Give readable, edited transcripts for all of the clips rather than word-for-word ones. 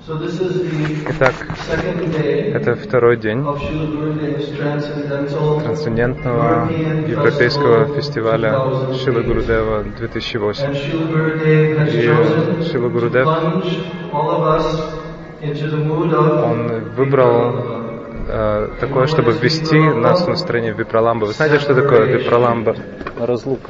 Итак, это второй день трансцендентного европейского фестиваля Шрила Гурудева 2008. И Шрила Гурудев, он выбрал такое, чтобы ввести нас в настроение випраламбы. Вы знаете, что такое випраламба? Разлука.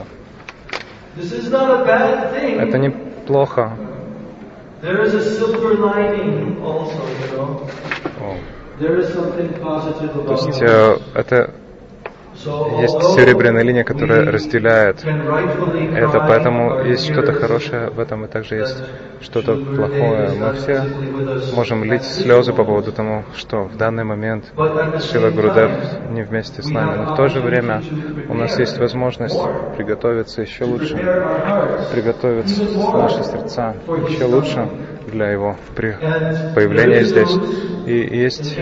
Это неплохо. There is a silver lining also, you know. There is something positive about it. То есть это есть серебряная линия, которая разделяет это, поэтому есть что-то хорошее в этом, и также есть что-то плохое. Мы все можем лить слезы по поводу того, что в данный момент Шрила Гурудев не вместе с нами, но в то же время у нас есть возможность приготовиться еще лучше, приготовить наши сердца еще лучше для его появления здесь. И есть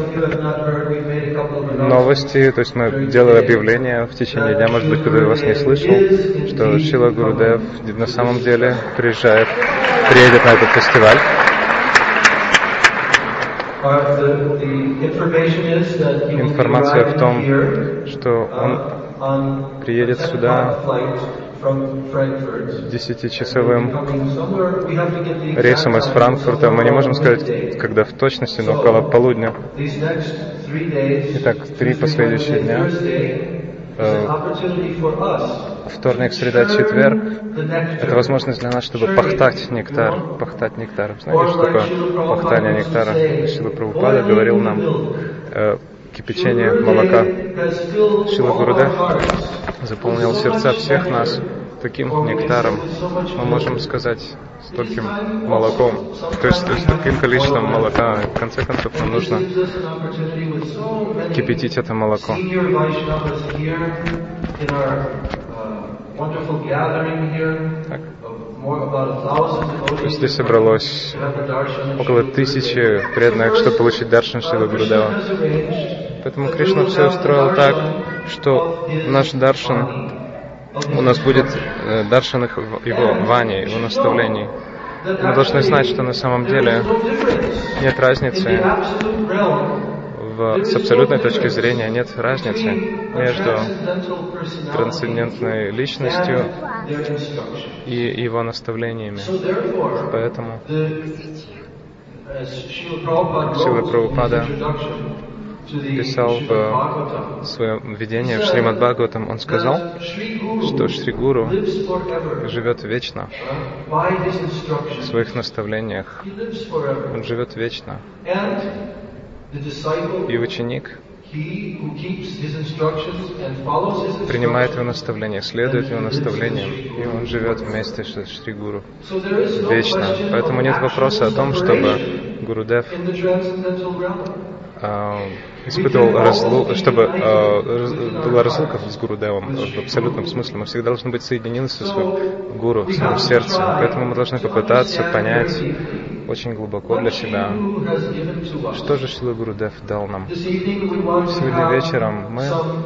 новости, то есть мы делали объявление в течение дня, может быть, кто-то вас не слышал, что Шрила Гурудев на самом деле приедет на этот фестиваль. Информация в том, что он приедет сюда 10-часовым рейсом из Франкфурта. Мы не можем сказать, когда в точности, но около полудня. Итак, 3 последующие дня. Вторник, среда, четверг. Это возможность для нас, чтобы пахтать нектар. Пахтать нектар. Знаете, что такое пахтание нектара? Шрила Прабхупада говорил нам кипячение молока. Шрила Гурудев заполнил сердца всех нас таким нектаром. Мы можем сказать, с таким молоком, то есть с таким количеством молока. В конце концов, нам нужно кипятить это молоко. Так. Здесь собралось около 1000 преданных, чтобы получить даршан Шрилы Гурудева. Поэтому Кришна все устроил так, что наш даршан, у нас будет даршан его вани, его наставлений. Мы должны знать, что на самом деле нет разницы, с абсолютной точки зрения нет разницы между трансцендентной личностью и его наставлениями. Поэтому Шрила Прабхупада писал в своем введении в Шримад Бхагаватам, он сказал, что Шри Гуру живет вечно в своих наставлениях. Он живет вечно. И ученик принимает его наставления, следует его наставлениям, и он живет вместе с Шри Гуру вечно. Поэтому нет вопроса о том, чтобы Гурудев испытывал чтобы была разлука с Гурудевом в абсолютном смысле. Мы всегда должны быть соединены со своим Гуру, в своем сердце. Поэтому мы должны попытаться понять очень глубоко для себя, что же Шрила Гурудев дал нам. Сегодня вечером мы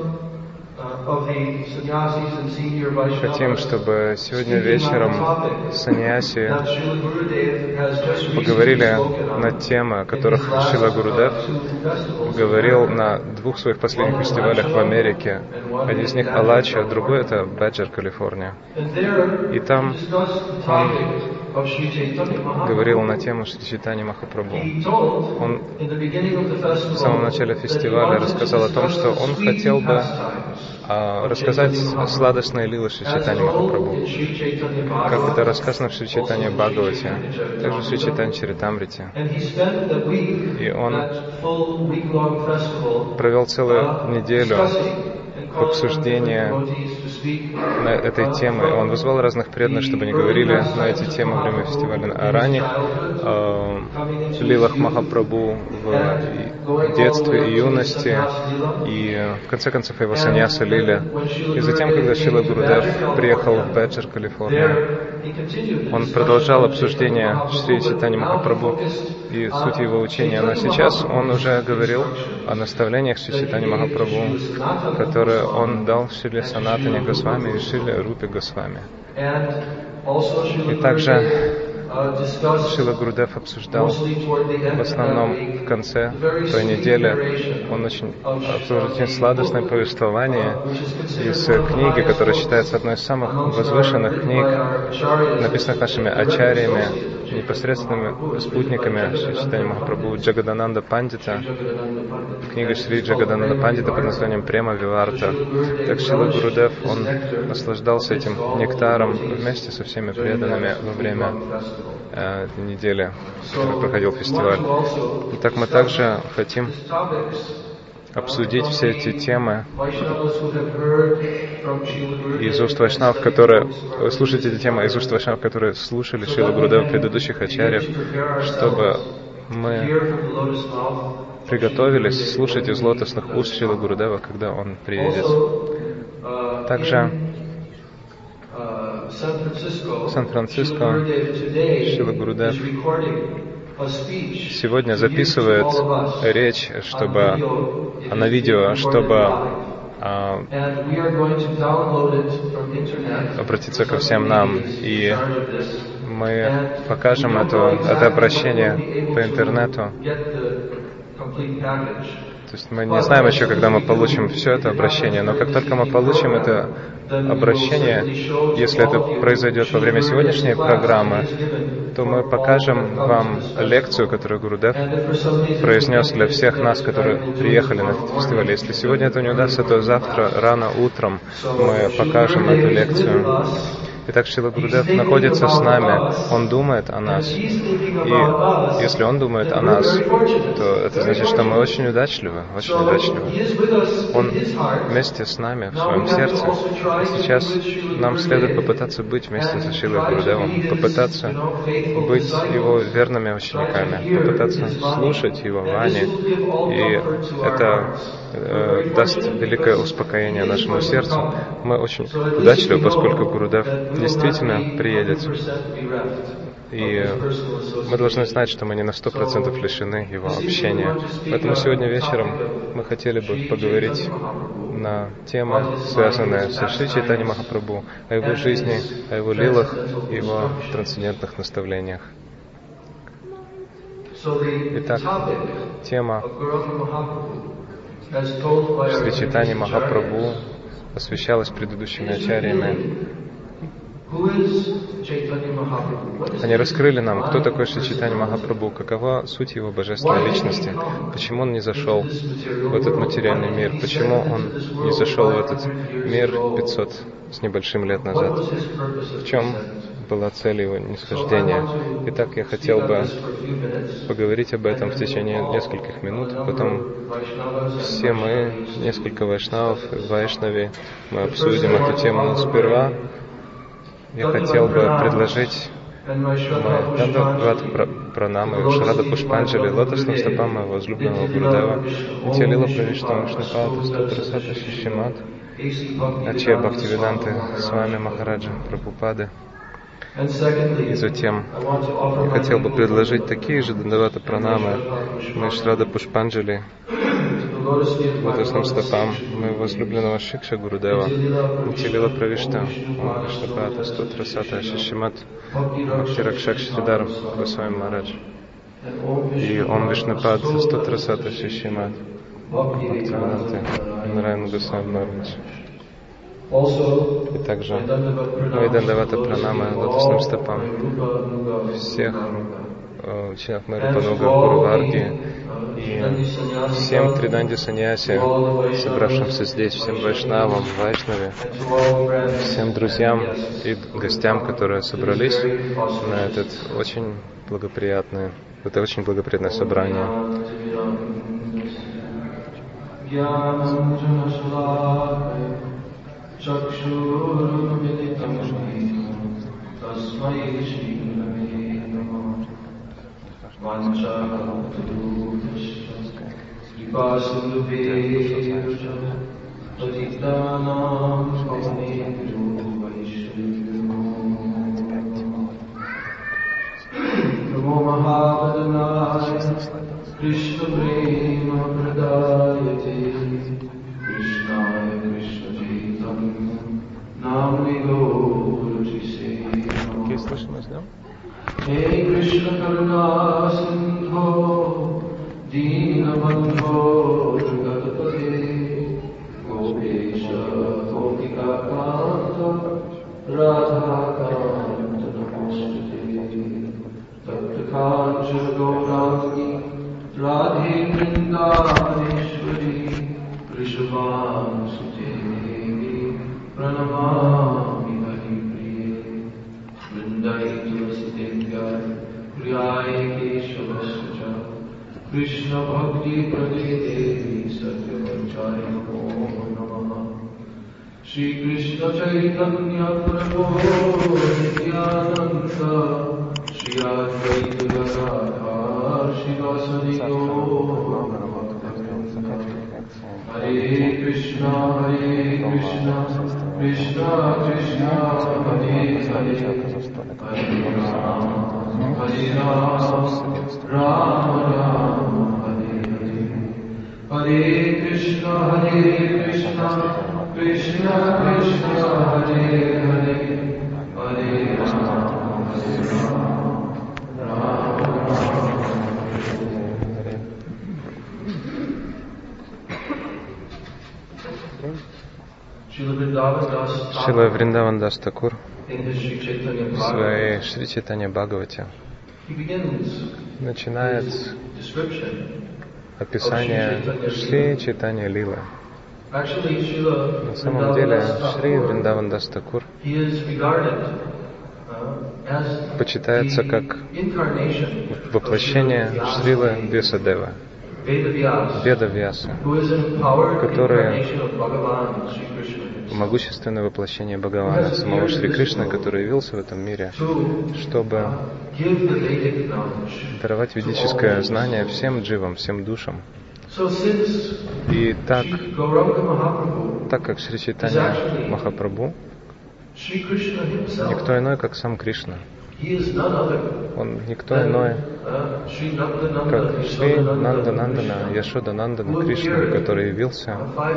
хотим, чтобы сегодня вечером саньяси поговорили на темы, о которых Шрила Гурудев говорил на 2 своих последних фестивалях в Америке. Один из них Алачи, а другой это Баджар, Калифорния. И там он говорил на тему Шри Чайтанья Махапрабху. Он в самом начале фестиваля рассказал о том, что он хотел бы рассказать о сладостной лиле Шри Чайтанья Махапрабху, как это рассказано в Шри Чайтанья Бхагавате, также в Шри Чайтанья Чаритамрите. И он провел целую неделю в обсуждении на этой темы. Он вызвал разных преданных, чтобы они говорили на эти темы во время фестиваля о ранних лилах Махапрабху в детстве и юности, и в конце концов его саньяса лиле. И затем, когда Шрила Гурудев приехал в Баджар, Калифорния, он продолжал обсуждение Шри Чайтаньи Махапрабху и суть его учения. Но сейчас он уже говорил о наставлениях Шри Чайтаньи Махапрабху, которые он дал Шриле Санатане Госвами и Шриле Рупе Госвами. И также Шрила Гурудев обсуждал в основном в конце той недели, он очень сладостное повествование из книги, которая считается одной из самых возвышенных книг, написанных нашими ачарьями, непосредственными спутниками Шри Чайтанья Махапрабху, Джагадананда Пандита, книга Шри Джагадананда Пандита под названием Према Виварта. Так Шрила Гурудев, он наслаждался этим нектаром вместе со всеми преданными во время недели, в которой проходил фестиваль. И так мы также хотим обсудить все эти темы из уст вайшнавов, которые слушать эти темы из уст вайшнавов, которые слушали Шрилу Гурудева предыдущих ачарьев, чтобы мы приготовились слушать из лотосных уст Шрилы Гурудева, когда он приедет. Также в Сан-Франциско Шрила Гурудев сегодня записывает речь, чтобы на видео, чтобы обратиться ко всем нам, и мы покажем это обращение по интернету. То есть мы не знаем еще, когда мы получим все это обращение, но как только мы получим это обращение, если это произойдет во время сегодняшней программы, то мы покажем вам лекцию, которую Гурудев произнес для всех нас, которые приехали на этот фестиваль. Если сегодня это не удастся, то завтра рано утром мы покажем эту лекцию. Итак, Шрила Гурудев находится с нами, он думает о нас. И если он думает о нас, то это значит, что мы очень удачливы, очень удачливы. Он вместе с нами в своем сердце. И сейчас нам следует попытаться быть вместе со Шрилой Гурудевом, попытаться быть его верными учениками, попытаться слушать его вани. И это даст великое успокоение нашему сердцу. Мы очень удачливы, поскольку Гурудев действительно приедет. И мы должны знать, что мы не на 100% лишены его общения. Поэтому сегодня вечером мы хотели бы поговорить на темы, связанные с Шри Чайтаньей Махапрабху, о его жизни, о его лилах и его трансцендентных наставлениях. Итак, тема Шри Чайтаньи Махапрабху освещалась предыдущими ачарьями. Они раскрыли нам, кто такой Шри Чайтанья Махапрабху, какова суть его божественной личности, почему он не зашел в этот материальный мир, почему он не зашел в этот мир 500 с небольшим лет назад, в чем была цель его нисхождения. Итак, я хотел бы поговорить об этом в течение нескольких минут, потом все мы, несколько вайшнавов, вайшнави, мы обсудим эту тему, но сперва я хотел бы предложить Дандават Пранамы, Шрада Пушпанджали, лотосным стопам моего возлюбленного Гурудева, Нитья-лила Правиштам Вишнупада, Стутрасата Шишимат, Ачья Бхактивиданты, Свами Махараджа Прабхупады. И затем я хотел бы предложить такие же Дандавата Пранамы Шрада Пушпанджали, лотосным стопам моего возлюбленного Шикша Гурудева, Нитья-лила Правиштам Вишнупада, Стутрасата Шишимат, Бхактиракшак Шридар Госвами Махарадж. И Ом Вишнупад Стутрасата Шишимат, Бхактивиданты Нараяна Госвами Махарадж. И также мои Дандавата Пранамы лотосным стопам всех членов моей Рупануга, Гуру Варги и всем Триданди Саньяси, собравшимся здесь, всем вайшнавам, вайшнаве, всем друзьям и гостям, которые собрались на это очень благоприятное собрание. Какие слышимость, да? Krishna Bhakti Prade Devi Satyavachari Namo Namaha Shri Krishna Chaitanya Prabhu Nityananda Shri Advaita Gadadhar Shri Vasadi Gaura Hare Krishna Krishna Krishna Hare Hare Hare Rama Rama Hare Hare Hare Krishna Krishna Krishna Hare Hare Hare Rama Rama Шрила Вриндаван Дас Такур в своей Шри Чайтанья Бхагавате начинает описание Шри Чайтанья Лилы. На самом деле Шри Вриндаван Дас Такур почитается как воплощение Шрилы Вьясадевы, Веда Вьяса, который могущественное воплощение Бхагавана, самого Шри Кришны, который явился в этом мире, чтобы даровать ведическое знание всем дживам, всем душам. И так как Шри Чайтанья Махапрабху никто иной, как сам Кришна. Он никто иной, как Шри Нанда Нандана, Яшода Нандана Кришна, который явился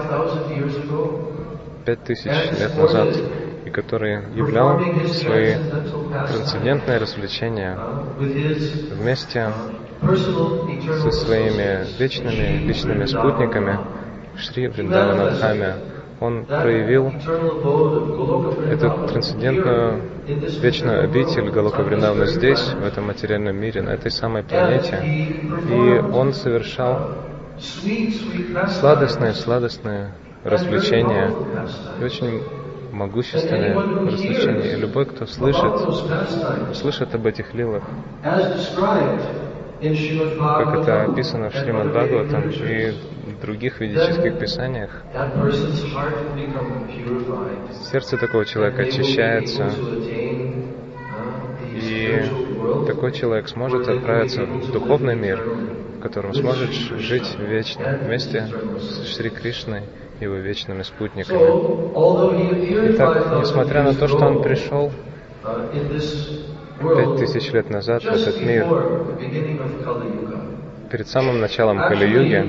5000 лет назад и который являл свои трансцендентные развлечения вместе со своими вечными личными спутниками Шри Вриндаванадхами. Он проявил эту трансцендентную вечную обитель Галока Вриндавана здесь, в этом материальном мире, на этой самой планете. И он совершал сладостные развлечения, и очень могущественные развлечения. И любой, кто слышит об этих лилах, как это описано в Шримад Бхагаватам и в других ведических писаниях, сердце такого человека очищается, и такой человек сможет отправиться в духовный мир, в котором сможет жить вечно вместе с Шри Кришной и его вечными спутниками. Итак, несмотря на то, что он пришел 5000 лет назад в этот мир, перед самым началом Кали-юги,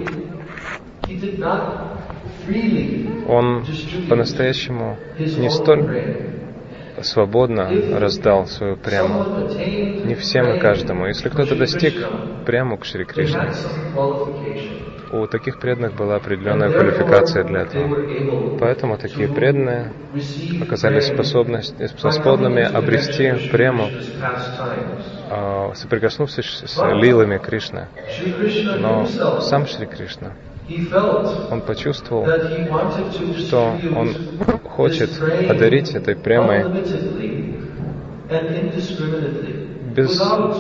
он по-настоящему не столь свободно раздал свою прему, не всем и каждому. Если кто-то достиг прему к Шри Кришне, у таких преданных была определенная квалификация для этого. Поэтому такие преданные оказались способными обрести прему, соприкоснувшись с лилами Кришны. Но сам Шри Кришна, он почувствовал, что он хочет одарить этой премой без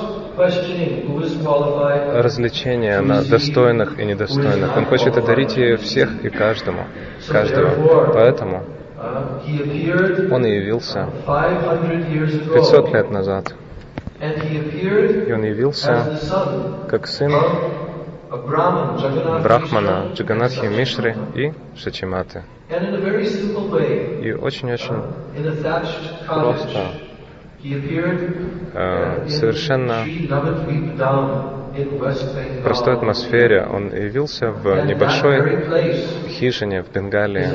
развлечения на достойных и недостойных. Он хочет одарить ее всех и каждого. Поэтому он и явился 500 лет назад. И он явился как сын Брахмана, Джаганатхи Мишры и Шачиматы. И очень-очень просто, совершенно простой атмосфере он явился в небольшой хижине в Бенгалии,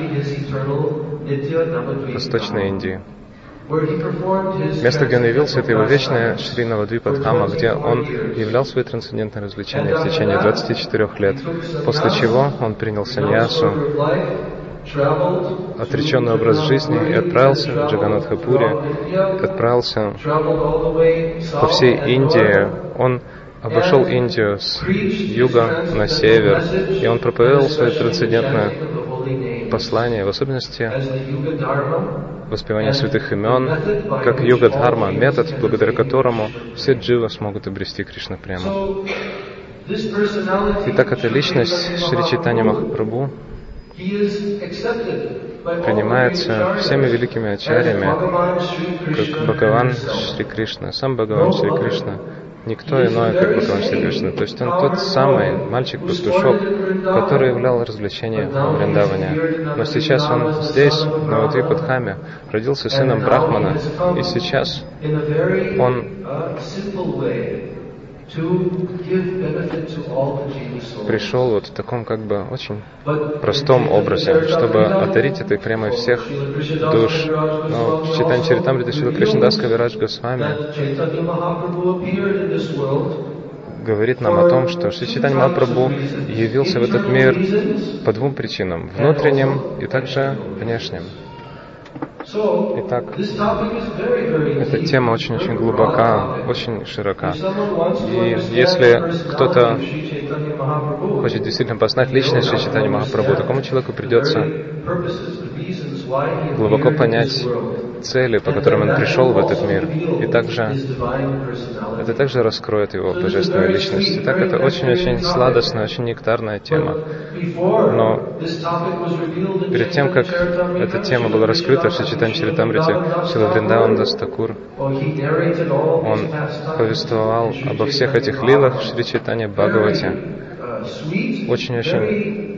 в Восточной Индии. Место, где он явился, это его вечная Шри Навадвипа-дхама, где он являл свои трансцендентные развлечения в течение 24 лет, после чего он принял саньясу отреченный образ жизни и отправился в Джаганнатхапури, отправился по всей Индии. Он обошел Индию с юга на север, и он проповедовал свое трансцендентное послание, в особенности воспевание святых имен, как йога-дхарма, метод, благодаря которому все дживы смогут обрести Кришна-прему. Итак, эта личность Шри Чайтанья Махапрабху принимается всеми великими ачарьями, как Бхагаван Шри Кришна, сам Бхагаван Шри Кришна, никто иной, как Бхагаван Шри Кришна. То есть он тот самый мальчик-пастушок, который являл развлечение в Вриндаване. Но сейчас он здесь, в Навадвипадхаме, родился сыном Брахмана, и сейчас он пришел вот в таком как бы очень простом образе, чтобы одарить этой премой всех душ. Но в Чайтанья Чаритамрите Шрила Кришнадас Кавирадж Госвами говорит нам о том, что Шри Чайтанья Махапрабху явился в этот мир по двум причинам: внутренним и также внешним. Итак, эта тема очень-очень глубока, очень широка. И если кто-то хочет действительно познать личность Шри Чайтаньи Махапрабху, такому человеку придется глубоко понять цели, по которым он пришел в этот мир. И также это также раскроет его божественную личность. Итак, это очень-очень сладостная, очень нектарная тема. Но перед тем, как эта тема была раскрыта в Шри Чайтанья Чаритамрите, Шрила Вриндаван Дас Такур, он повествовал обо всех этих лилах Шри Чайтанья Бхагавати очень-очень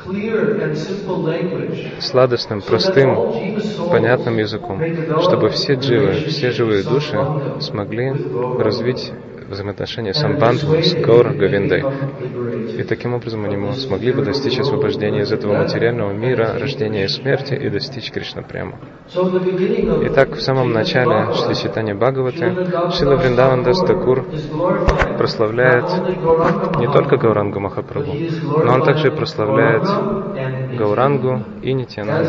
сладостным, простым, понятным языком, чтобы все дживы, все живые души смогли развить взаимоотношения самбандху с Гаур Говиндой. И таким образом они смогли бы достичь освобождения из этого материального мира, рождения и смерти, и достичь Кришна-прему. Итак, в самом начале Шри Чайтанья Бхагавати Шрила Вриндаван Дас Такур прославляет не только Гаурангу Махапрабху, но он также прославляет Гаурангу и Нитьянанду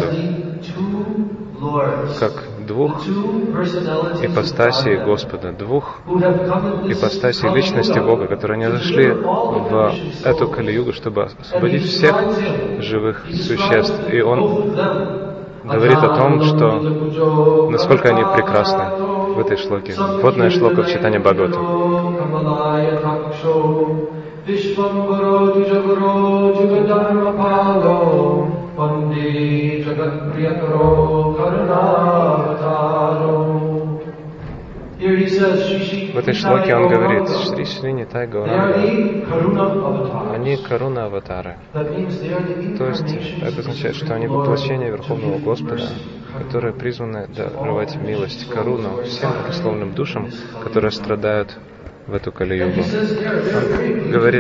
как двух ипостасей Господа, двух ипостасей личности Бога, которые не зашли в эту Кали-югу, чтобы освободить всех живых существ. И он говорит о том, что насколько они прекрасны в этой шлоке. Вводная шлока в Чайтанья Бхагавата. В этой шлоке он говорит: Шри Шри Нитай Гауранга, они каруна-аватары. То есть это означает, что они воплощение Верховного Господа, которые призваны даровать милость, каруну всем благословенным душам, которые страдают в эту Кали-югу. Он говорит,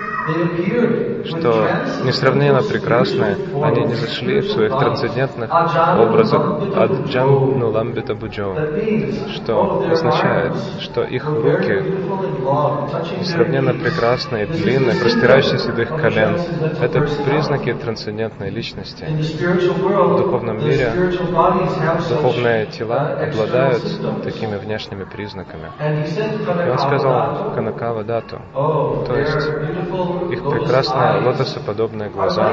что несравненно прекрасные, они не зашли в своих трансцендентных образах аджан нуламбита буджо, что означает, что их руки несравненно прекрасные, длинные, простирающиеся до их колен. Это признаки трансцендентной личности. В духовном мире духовные тела обладают такими внешними признаками. И он сказал Канакава Дату, то есть их прекрасные лотосоподобные глаза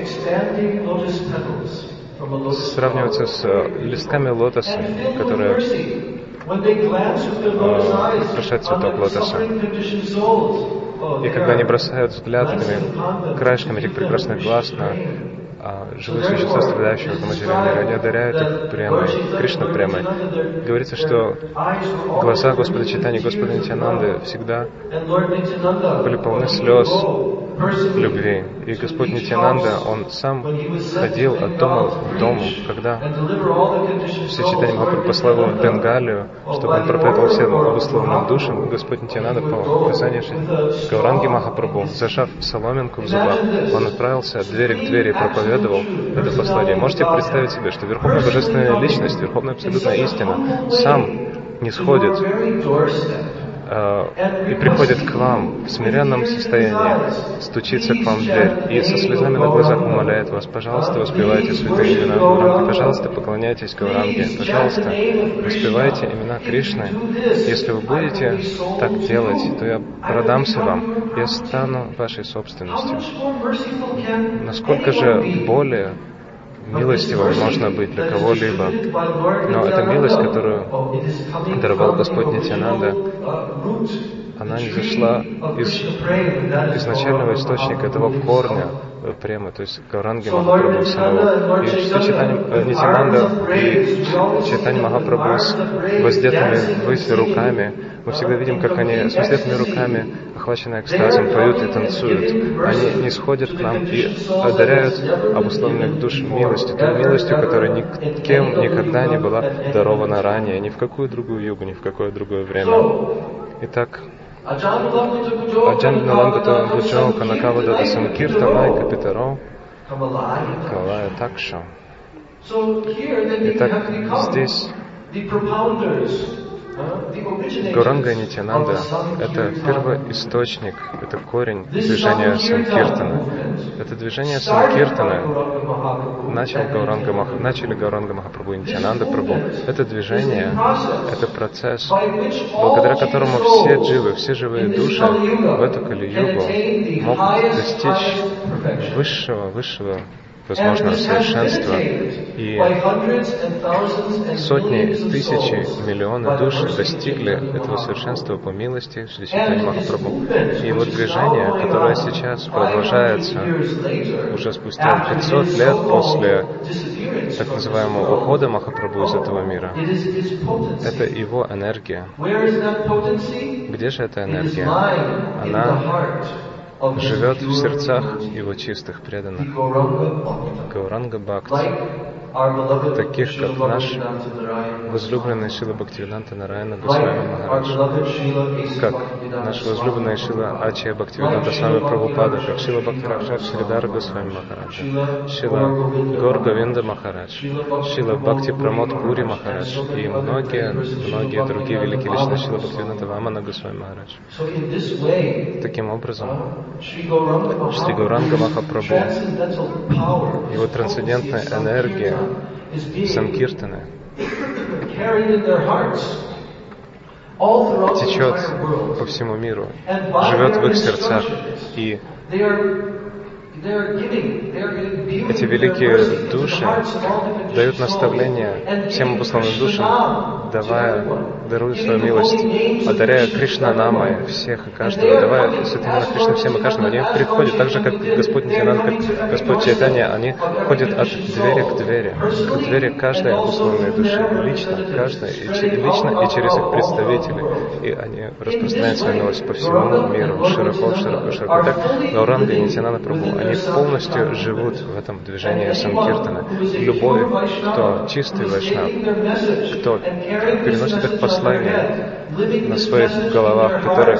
сравниваются с листками лотоса, которые украшают цветок лотоса. И когда они бросают взгляд этими краешками этих прекрасных глаз на живые существа, страдающие в этом материальном мире, они одаряют их премой, Кришна-премой. Говорится, что глаза Господа Чайтаньи, Господа Нитьянанды всегда были полны слез любви. И Господь Нитьянанда, Он сам ходил от дома к дому, когда Шри Чайтанья Махапрабху послал его в Бенгалию, чтобы он проповедовал всем благословенным душам. Господь Нитьянанда, по указанию Гауранги Махапрабху, зажав соломинку в зубах, он отправился от двери к двери и проповедовал это послание. Можете представить себе, что Верховная Божественная Личность, Верховная Абсолютная Истина сам не сходит и приходит к вам в смиренном состоянии, стучится к вам в дверь и со слезами на глазах умоляет вас: пожалуйста, воспевайте святые имена Гауранги, пожалуйста, поклоняйтесь Гауранге, пожалуйста, воспевайте имена Кришны. Если вы будете так делать, то я продамся вам, я стану вашей собственностью. Насколько же более милостивым можно быть для кого-либо. Но эта милость, которую даровал Господь Нитьянанда, она не зашла из изначального источника, этого корня премы, то есть Гауранги Махапрабху самого. И Шри Чайтанья Нитьянанда и Чайтанья Махапрабху с воздетыми ввысь руками, мы всегда видим, как они с воздетыми руками, охваченные экстазом, поют и танцуют. Они не сходят к нам и одаряют обусловленных душ милостью, той милостью, которая никем никогда не была дарована ранее, ни в какую другую югу, ни в какое другое время. Итак, Аджан Налангата Буджо Канакавада Самкиртана Капитаро Калая Такша. Итак, здесь Гауранга Нитьянанда — это первоисточник, это корень движения Санкиртана. Это движение Санкиртана начали Гауранга Махапрабху и Нитьянанда Прабху. Это движение, это процесс, благодаря которому все дживы, все живые души в эту Кали-югу могут достичь высшего возможного совершенства. И сотни, тысячи, миллионы душ достигли этого совершенства по милости Шри Чайтаньи Махапрабху. И вот движение, которое сейчас продолжается уже спустя 500 лет после так называемого ухода Махапрабху из этого мира, это его энергия. Где же эта энергия? Она живет в сердцах его чистых преданных. Гауранга Бхакти, таких как наш возлюбленный Шрила Бхактивиданта Нараяна Госвами Махарадж, как наш возлюбленный Шрила Ачия Бхактивиданта Свами Прабхупада, как Шрила Бхактираджа Шридара Госвами Махараджа, Шрила Гор Говинда Махарадж, Шрила Бхакти Прамод Пури Махарадж и многие другие великие личности Шрила Бхактивиданта Вамана Госвами Махарадж. Таким образом, Шри Гауранга Махапрабху, его трансцендентная энергия Санкиртаны течет по всему миру, живет в их сердцах, и эти великие души дают наставления всем обусловленным душам, даруя свою милость, одаряя Кришна-намой всех и каждого, давая святым именам Кришны всем и каждому. Они приходят так же, как Господь Нитьянанда, как Господь Чайтанья, они ходят от двери к двери каждой обусловленной души, лично, каждой, лично и через их представителей. И они распространяют свою милость по всему миру, широко. Так, Гауранга и Нитьянанда Прабху, они полностью живут в этом движении Санкиртана. Любой, кто чистый вайшнав, кто переносит их послание на своих головах, которые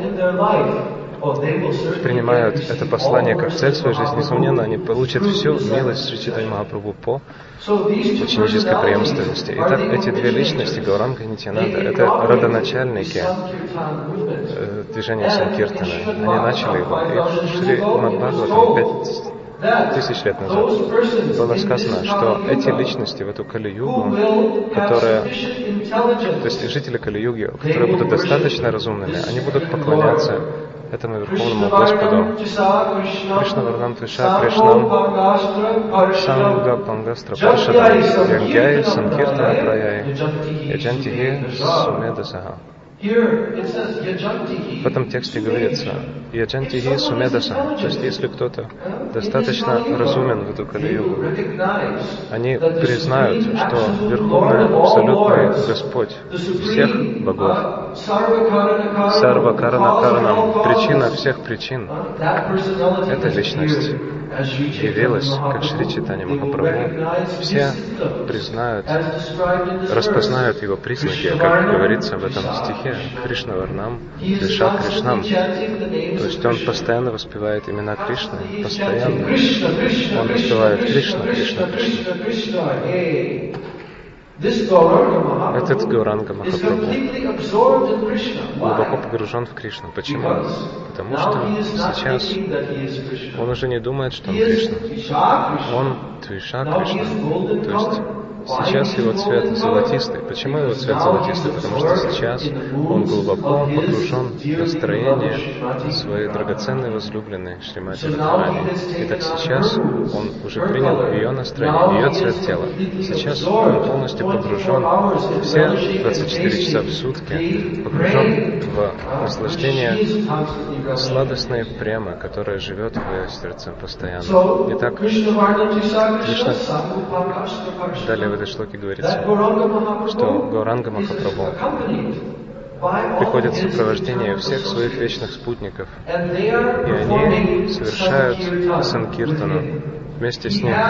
принимают это послание как цель своей жизни, несомненно, они получат всю милость Шри Чайтаньи Махапрабху по ученической преемственности. Итак, эти две личности, Гауранга и Нитьянанда, это родоначальники движения Санкиртана. Они начали его. И в Шри Мадбхагаватам 5000 лет назад было сказано, что эти личности в эту Кали-югу, то есть жители Кали-юги, которые будут достаточно разумными, они будут поклоняться этому Верховному Господу. Кришна Варнам Твиша Кришнам Санга Пангастра Паршадам Янгяй Санкиртана Праяй Яджантихи Сумедасаха. В этом тексте говорится «Яджантихи сумедаса», то есть если кто-то достаточно разумен в эту Кали-югу, они признают, что Верховный Абсолютный Господь всех богов, Сарва Карана Каранам, причина всех причин, эта личность явилась, как Шри Чайтанья Махапрабху. Все признают, распознают его признаки, как говорится в этом стихе, Кришна Варнам, Твиша Кришнам. То есть он постоянно воспевает имена Кришны, постоянно. Он воспевает Кришна, Кришна, Кришна. Этот Гауранга Махапрабху глубоко погружен в Кришну. Почему? Потому что сейчас он уже не думает, что он Кришна. Он Твиша Кришна. То есть сейчас его цвет золотистый. Почему его цвет золотистый? Потому что сейчас он глубоко погружен в настроение своей драгоценной возлюбленной Шримати Радхарани. Итак, сейчас он уже принял ее настроение, ее цвет тела. Сейчас он полностью погружен все 24 часа в сутки, погружен в наслаждение сладостной премы, которая живет в ее сердце постоянно. Итак, Кришна, далее в этой шлоке говорится, что Гауранга Махапрабху приходит в сопровождение всех своих вечных спутников, и они совершают санкиртану вместе с ним.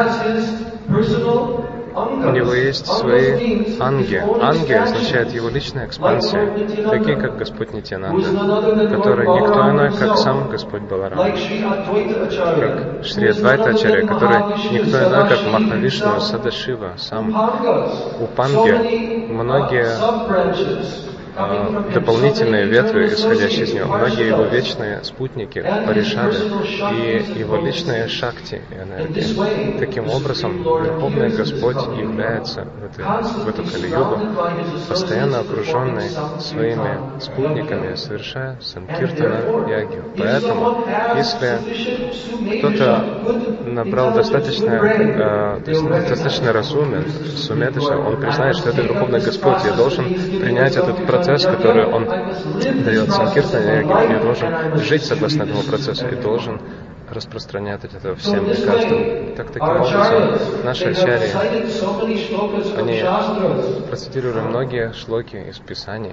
У него есть свои анги. Анги означает его личная экспансия, такие как Господь Нитьянанда, который никто иной, как сам Господь Баларам, как Шри Адвайта Ачарья, который никто иной, как Махавишну, Садашива, сам Упанги, многие дополнительные ветви, исходящие из него, многие его вечные спутники, паришады и его личные шакти и энергии. Таким образом, Верховный Господь является в эту Кали-югу, постоянно окруженный своими спутниками, совершая санкиртана ягью. Поэтому, если кто-то набрал достаточно разумен, суметочно, он признает, что это Верховный Господь, я должен принять этот процесс, который он дает санкиртане, я должен жить согласно этому процессу и должен распространять это всем и каждому. Таким образом, наши ачарьи, они процитировали многие шлоки из Писаний.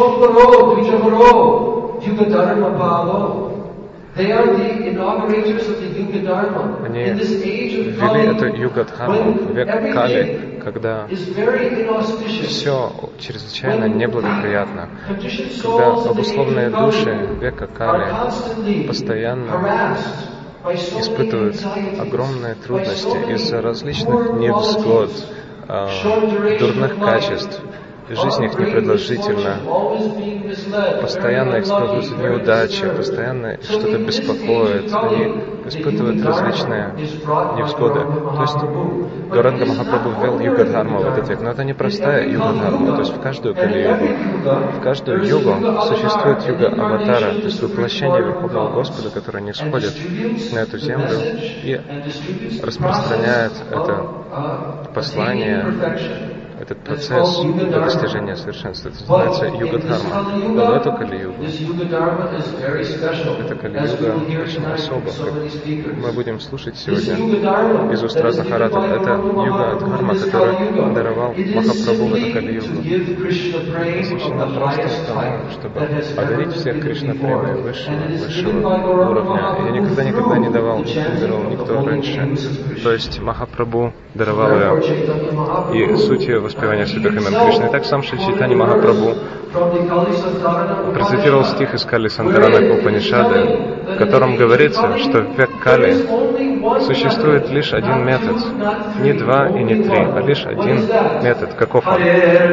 Они ввели эту юга-дхарму в век Кали, когда все чрезвычайно неблагоприятно, когда обусловленные души века Кали постоянно испытывают огромные трудности из-за различных невзгод, дурных качеств. Жизнь их непродолжительна, постоянно их сталкиваются неудачи, постоянно их что-то беспокоит, они испытывают различные невзгоды. То есть Гауранга Махапрабху ввел юга-дхарму в этот век, но это не простая юга-дхарма, то есть в каждую Кали-югу, в каждую югу существует юга-аватара, то есть воплощение Верховного Господа, которое не сходит на эту землю и распространяет это послание, этот процесс до достижения совершенства. Это называется юга-дхарма. Но в эту Кали-югу, эта Кали-юга очень особо, как мы будем слушать сегодня из уст разных ораторов. Это юга-дхарма, которую даровал Махапрабху в эту Кали-югу. Посвящена просто тому, чтобы одарить всех Кришна-премой высшего уровня. Я никогда не даровал никто раньше. То есть Махапрабху даровал ее. И суть ее воспевания святых имен Кришны. Итак, сам Шри Чайтанья Махапрабху процитировал стих из Кали Сандарана Упанишады, в котором говорится, что в век Кали существует лишь один метод, не два и не три, а лишь один метод. Каков он?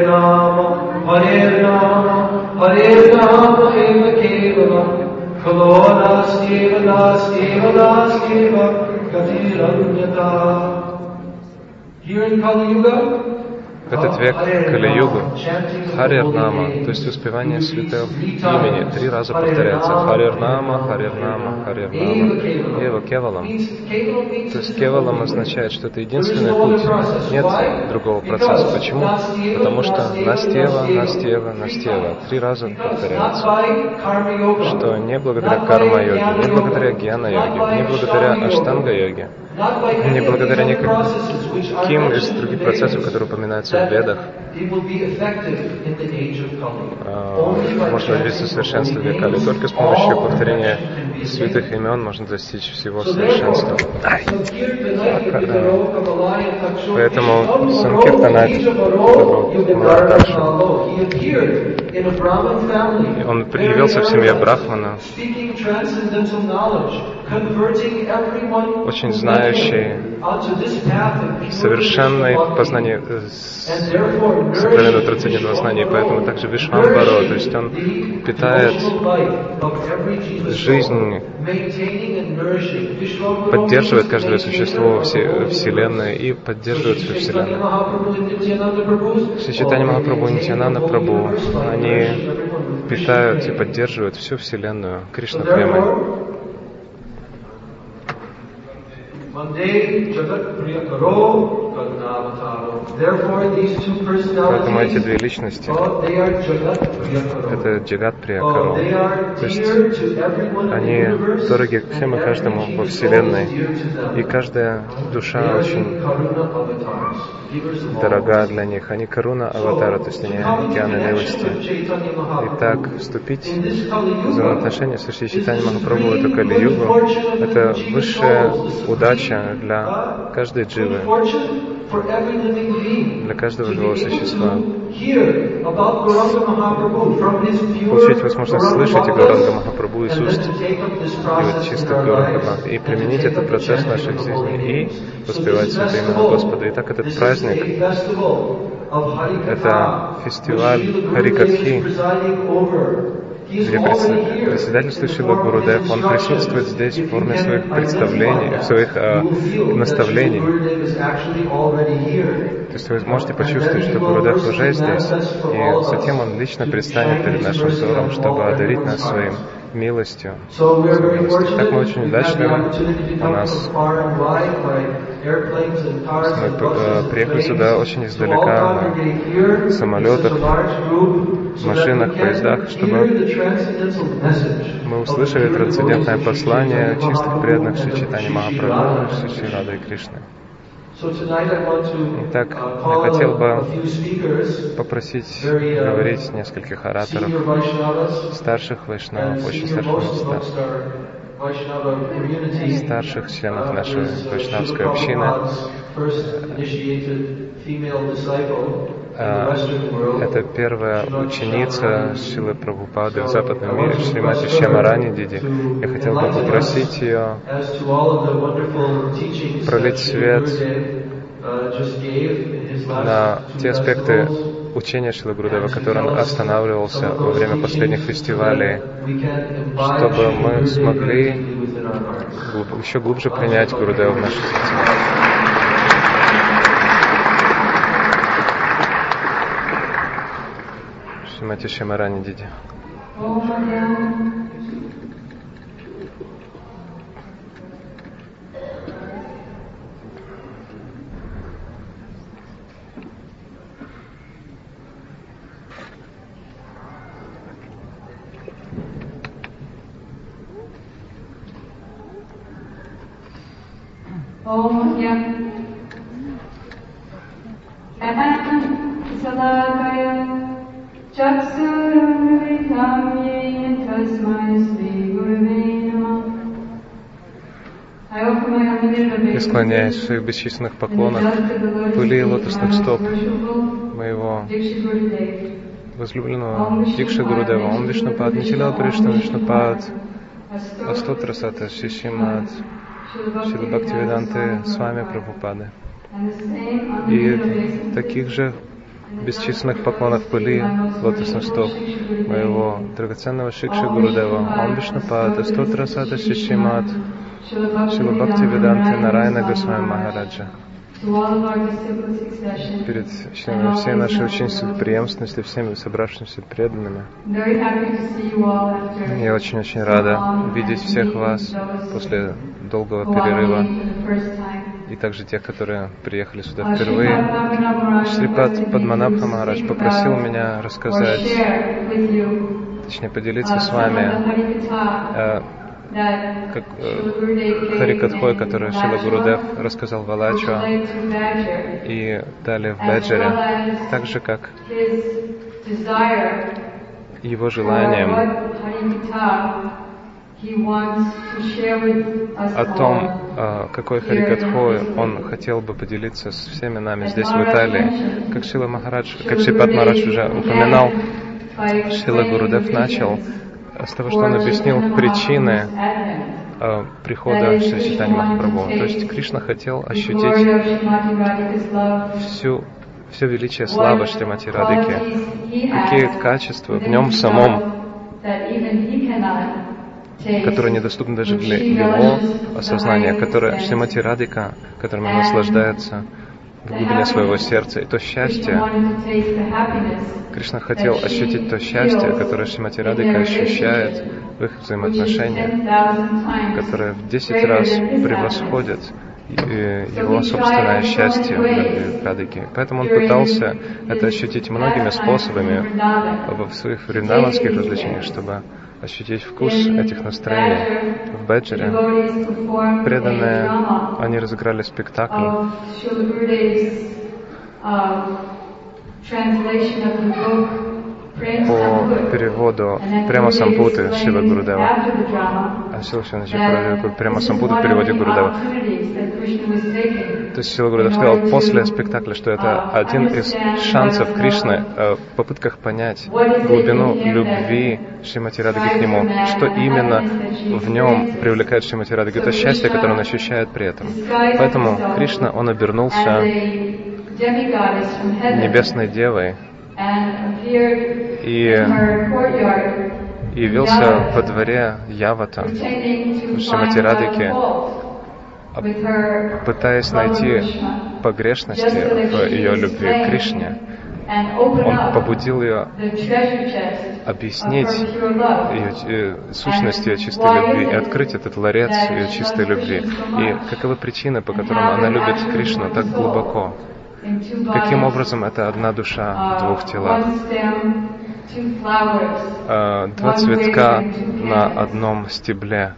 В этот век Кали-югу Харирнама, то есть успевание святого имени, 3 раза повторяется. Харирнама, Харирнама, Харирнама, Ева Кевалам. То есть Кевалам означает, что это единственный путь, нет другого процесса. Почему? Потому что Настева, Настева, Настева 3 раза повторяется. Что не благодаря карма-йоге, не благодаря гьяна-йоге, не благодаря аштанга-йоге, не благодаря никаким из других процессов, которые упоминаются в Ведах, можно добиться совершенства в век Кали. Только с помощью повторения святых имен можно достичь всего совершенства. Поэтому Санкиртанат, он явился в семье Брахмана, очень знающий, совершенное познание сокровенного трансцендентного знания, поэтому также Вишвамбаро, то есть он питает жизнь, поддерживает каждое существо Вселенной и поддерживает всю Вселенную. Шри Чайтанья Махапрабху и Нитьянанда Прабху, они питают и поддерживают всю Вселенную Кришна Премой. Поэтому эти две личности — это Джагат Приякаро. То есть они дороги всем и каждому во Вселенной. И каждая душа очень дорога для них. Они Каруна Аватара, то есть они океаны милости. И так вступить в взаимоотношения с Шри Чайтаньей Махапрабху, это Кали-югу, это высшая удача для каждой дживы, для каждого живого существа. Получить возможность слышать Гауранга Махапрабху из уст его чистых Гауранга и применить этот процесс в наших жизнях и воспевать святое имя Господа. Итак, этот праздник — это фестиваль Харикатхи, где председательствует Шрила Гурудев, он присутствует здесь в форме своих представлений, своих наставлений. То есть вы можете почувствовать, что Гурудев уже здесь, и затем он лично предстанет перед нашим взором, чтобы одарить нас своим милостью. Так мы очень удачливы. У нас мы приехали сюда очень издалека, на самолетах, машинах, поездах, чтобы мы услышали трансцендентное послание чистых преданных Шри Чайтаньи Махапрабху, Шри Рады и Кришны. Итак, я хотел бы попросить говорить нескольких ораторов, старших вайшнавов, очень старших старших членов нашей вайшнавской общины. Это первая ученица Шрилы Прабхупады в западном мире, Шримати Шьямарани Диди. Я хотел бы попросить ее пролить свет на те аспекты учения Шрилы Гурудева, который он останавливался во время последних фестивалей, чтобы мы смогли еще глубже принять Гурудева в наше сердце. Шримати Шьямарани Диди. Я склоняюсь в своих бесчисленных поклонах пыли лотосных стоп моего возлюбленного Дикши Гурудева. Он Вишнупад, Нитила Пришна Вишнупад, Астотра Сата Шишимад, Шрила Бхактивиданты Свами Прабхупады. И таких же бесчисленных поклонов пыли лотосных стоп моего драгоценного Шикши Гурудева. Он Вишнупад, Астотра Сата Шишимад, Шрила Бхактивиданты Нарайана Госвами Махараджа. Перед членами всей нашей ученической преемственности, всеми собравшимися преданными. Я очень-очень рада видеть всех вас после долгого перерыва и также тех, которые приехали сюда впервые. Шрипад Падманабха Махарадж попросил меня рассказать, точнее поделиться с вами как Харикатхой, который Шрила Гурудев рассказал в Алачо и далее в Беджере, так же как его желанием о том, какой Харикатхой он хотел бы поделиться с всеми нами здесь, в Италии. Как Шрила Махарадж, как Шрипад Махарадж уже упоминал, Шрила Гурудев начал с того, что он объяснил причины прихода Шри Чайтаньи Махапрабху. То есть Кришна хотел ощутить все величие славы Шримати Радхики, какие качества в нем самом, которые недоступны даже для его осознания, которые Шримати Радхика, которым он наслаждается в глубине своего сердца. И то счастье, Кришна хотел ощутить то счастье, которое Шримати Радхика ощущает в их взаимоотношениях, которое в 10 раз превосходит его собственное счастье в Радхике. Поэтому он пытался это ощутить многими способами в своих вриндаванских развлечениях, чтобы ощутить вкус этих настроений. В Беджере преданные, они разыграли спектакль по переводу Према Сампуты Шрила Гурудева. Према Сампуты в переводе Гурудева. То есть Шрила Гурудев сказал после спектакля, что это один из шансов Кришны в попытках понять глубину любви Шримати Радхики к нему, что именно в нем привлекает Шримати Радхики, это счастье, которое он ощущает при этом. Поэтому Кришна, он обернулся небесной девой и явился во дворе Явата Шримати Радхики, пытаясь найти погрешности в ее любви к Кришне. Он побудил ее объяснить ее сущность ее чистой любви и открыть этот ларец ее чистой любви. И каковы причины, по которым она любит Кришну так глубоко? Каким образом это одна душа в двух телах? 2 цветка на одном стебле,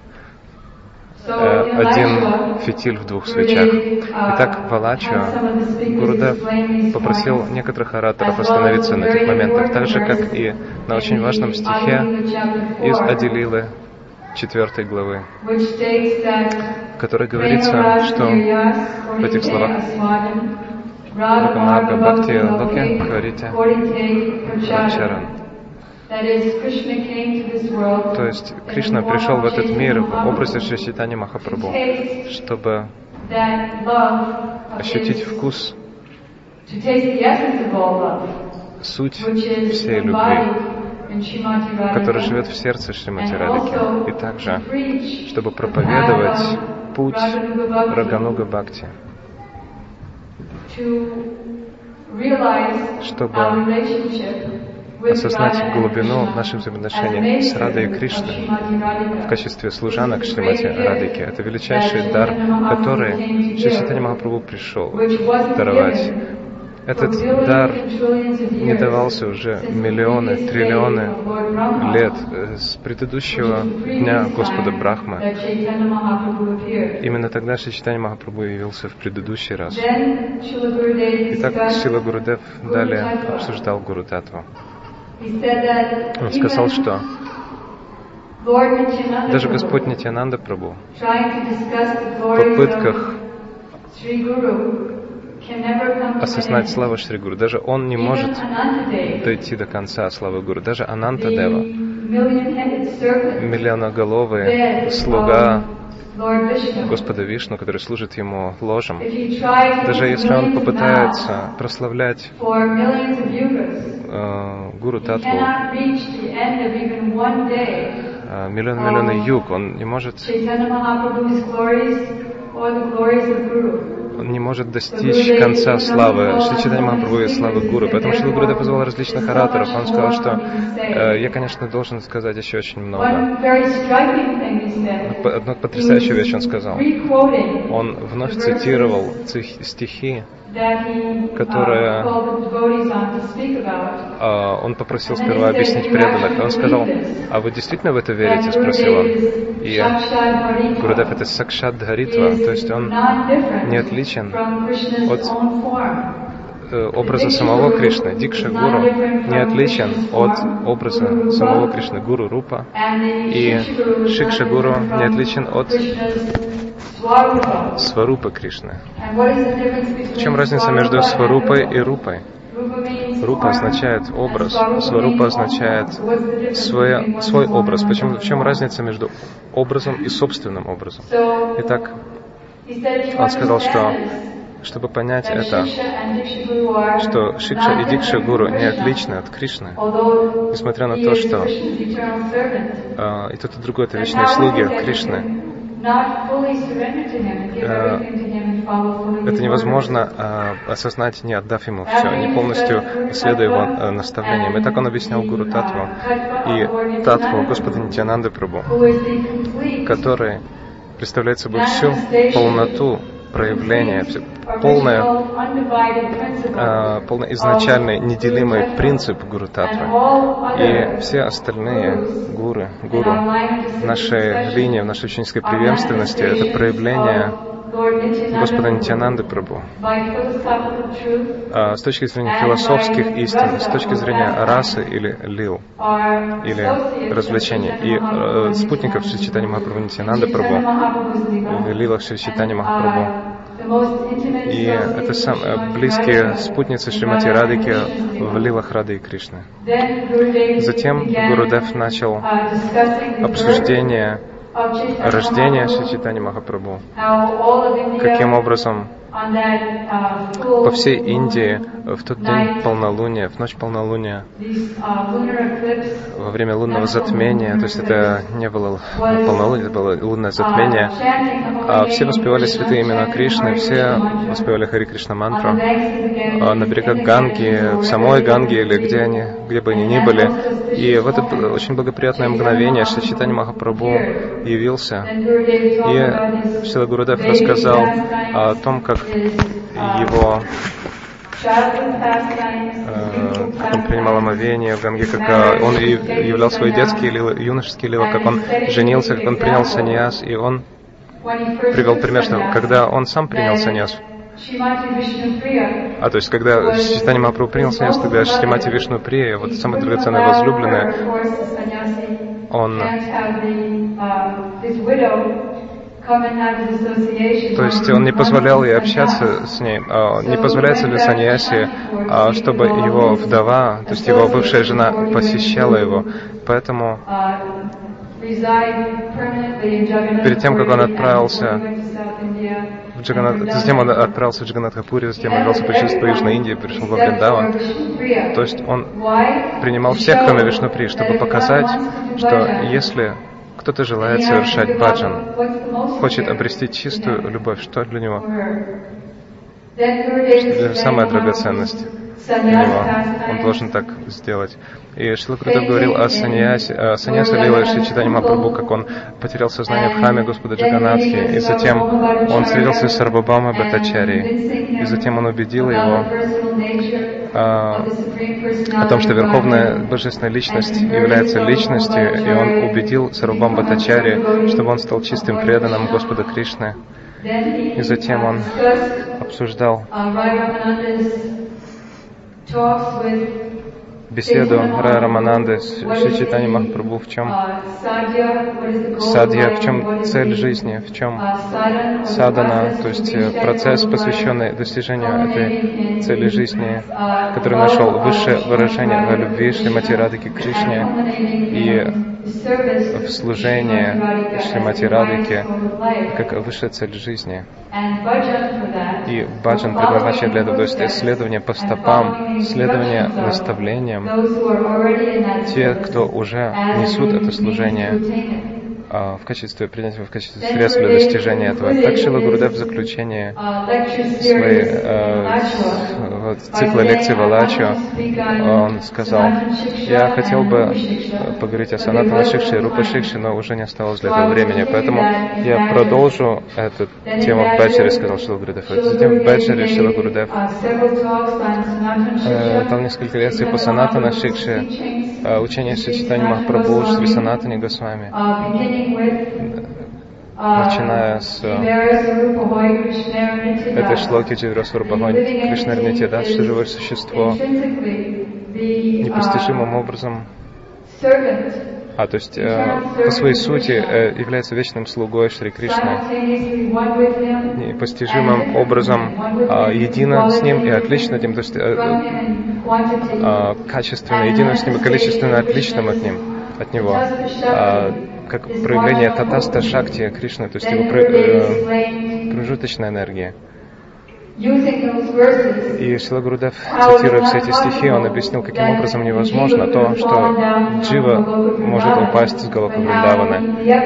один фитиль в 2 свечах. Итак, в Алачо Гурудев попросил некоторых ораторов остановиться на этих моментах, так же, как и на очень важном стихе из Ади-лилы 4 главы, в которой говорится, что в этих словах Рагамарга Бхакти Локе Кварите Прачаран. То есть Кришна пришел в этот мир в образе Шри Чайтаньи Махапрабху, чтобы ощутить вкус, суть всей любви, которая живет в сердце Шримати Радхики, и также, чтобы проповедовать путь Рагануга Бхакти, чтобы осознать глубину наших взаимоотношений с Радой и Кришной в качестве служанок Шримати Радхики. Это величайший дар, который Шри Чайтанья Махапрабху пришел даровать. Этот дар не давался уже миллионы, триллионы лет с предыдущего дня Господа Брахмы. Именно тогда Шри Чайтанья Махапрабху явился в предыдущий раз. Итак, Шрила Гурудев далее обсуждал Гуру Татву. Он сказал, что даже Господь Нитьянанда Прабху в попытках осознать славу Шри Гуру, даже он не может дойти до конца славы Гуру. Даже Ананта Дева, миллионоголовый слуга Господа Вишну, который служит ему ложем, даже если он попытается прославлять Гуру Татву миллионы юг, он не может достичь конца славы Шри Чайтаньи Махапрабху и славы Гуру. Поэтому Шрила Гурудев позвал различных ораторов. Он сказал, что я, конечно, должен сказать еще очень много. Одну потрясающую вещь он сказал. Он вновь цитировал стихи, которые он попросил сперва объяснить преданных. Он сказал: «А вы действительно в это верите?» — спросил он. И Гурудев — это Сакшат Дхаритва, то есть он не отличен от образа самого Кришны. Дикша Гуру не отличен от образа самого Кришны, Гуру Рупа. И Шикша Гуру не отличен от Сварупы Кришны. В чем разница между Сварупой и Рупой? Рупа означает образ, Сварупа означает свой образ. Почему? В чем разница между образом и собственным образом? Итак, он сказал, что чтобы понять это, что Шикша и Дикша Гуру не отличны от Кришны, несмотря на то, что и тот, и другой — это вечные слуги Кришны. Это невозможно осознать, не отдав ему все, не полностью следуя его наставлениям. И так он объяснял Гуру Татву и Татву Господа Нитьянанды Прабху, который представляет собой всю полноту проявления, полный изначальный неделимый принцип Гуру Татвы. И все остальные гуру в нашей линии, в нашей ученической преемственности — это проявление Господа Нитьянанды Прабху. С точки зрения философских истин, с точки зрения расы или лил, или развлечений. И спутников Шри Чайтаньи Махапрабху Нитьянанды Прабху, в лилах Шри Чайтаньи Махапрабху. И это самые близкие спутницы Шримати Радхики в лилах Рады и Кришны. Затем Гурудев начал обсуждение рождения Шри Чайтаньи Махапрабху. Каким образом по всей Индии в тот день полнолуния, в ночь полнолуния, во время лунного затмения, то есть это не было полнолуние, это было лунное затмение, все воспевали святые имена Кришны, все воспевали Хари Кришна мантру на берегах Ганги, в самой Ганге или где бы они ни были. И в это очень благоприятное мгновение Шри Чайтанья Махапрабху явился, и Шрила Гурудев рассказал о том, как он принимал омовение в Ганге, как он являл свои детские лилы, юношеские лилы, как он женился, как он принял саньяс, и он привел пример, что когда он сам принял саньяс, то есть когда Чайтанья Махапрабху принял саньяс, тогда Шримати Вишну Прия, вот самая драгоценная возлюбленная, он то есть он не позволял ей общаться с ней, не позволяется ли саньяси, чтобы его вдова, то есть его бывшая жена, посещала его. Поэтому перед тем, как он отправился в затем он отправился в Джаганатхапури, затем он велся путешествовать по Южной Индии, пришел во Вриндаван. То есть он принимал всех, кроме Вишнуприи, чтобы показать, что если кто-то желает совершать баджан, хочет обрести чистую любовь, что для него? Что самая драгоценность для него. Он должен так сделать. И Шрила Гурудев говорил о саньясе лилы Шри Чайтаньи Махапрабху, как он потерял сознание в храме Господа Джаганатхи, и затем он встретился с Сарвабхаума Бхаттачарьей, и затем он убедил его о том, что Верховная Божественная Личность является Личностью, и он убедил Сарвабхаума Бхаттачарьи, чтобы он стал чистым преданным Господа Кришны. И затем он обсуждал беседу Рая Рамананды с Шри Чайтаньи Махапрабху, в чем садья, в чем цель жизни, в чем садана, то есть процесс, посвященный достижению этой цели жизни, который нашел высшее выражение в любви Шримати Радхики Кришне и в служении Шримати Радхики как высшая цель жизни. И баджан предназначен для этого, то есть исследование по стопам, следование наставлениям, те, кто уже несут это служение в качестве принятия, в качестве средств для достижения этого. Так Шрила Гурудев в заключении своей цикла лекций Валачо, он сказал: я хотел бы поговорить о Санатана Шикше и Рупа Шикше, но уже не осталось для этого времени, поэтому я продолжу эту тему в Баджаре, сказал Шрила Гурудев. Затем в Баджаре Шрила Гурудев дал несколько лекций по Санатана Шикше, учение Шри Чайтаньи Махапрабху, Шри Санатани Госвами. начиная с этой шлоки Дживара Сварупа Кришна Нитьядас, что живое существо непостижимым образом, то есть по своей сути является вечным слугой Шри Кришны, непостижимым образом едино с ним и отлично от ним, то есть качественно едино с ним и количественно отличным от него, как проявление татаста шакти Кришны, то есть его промежуточная энергия. И Шрила Гурудев, цитируя все эти стихи, он объяснил, каким образом невозможно то, что джива может упасть с Галока Вриндавана.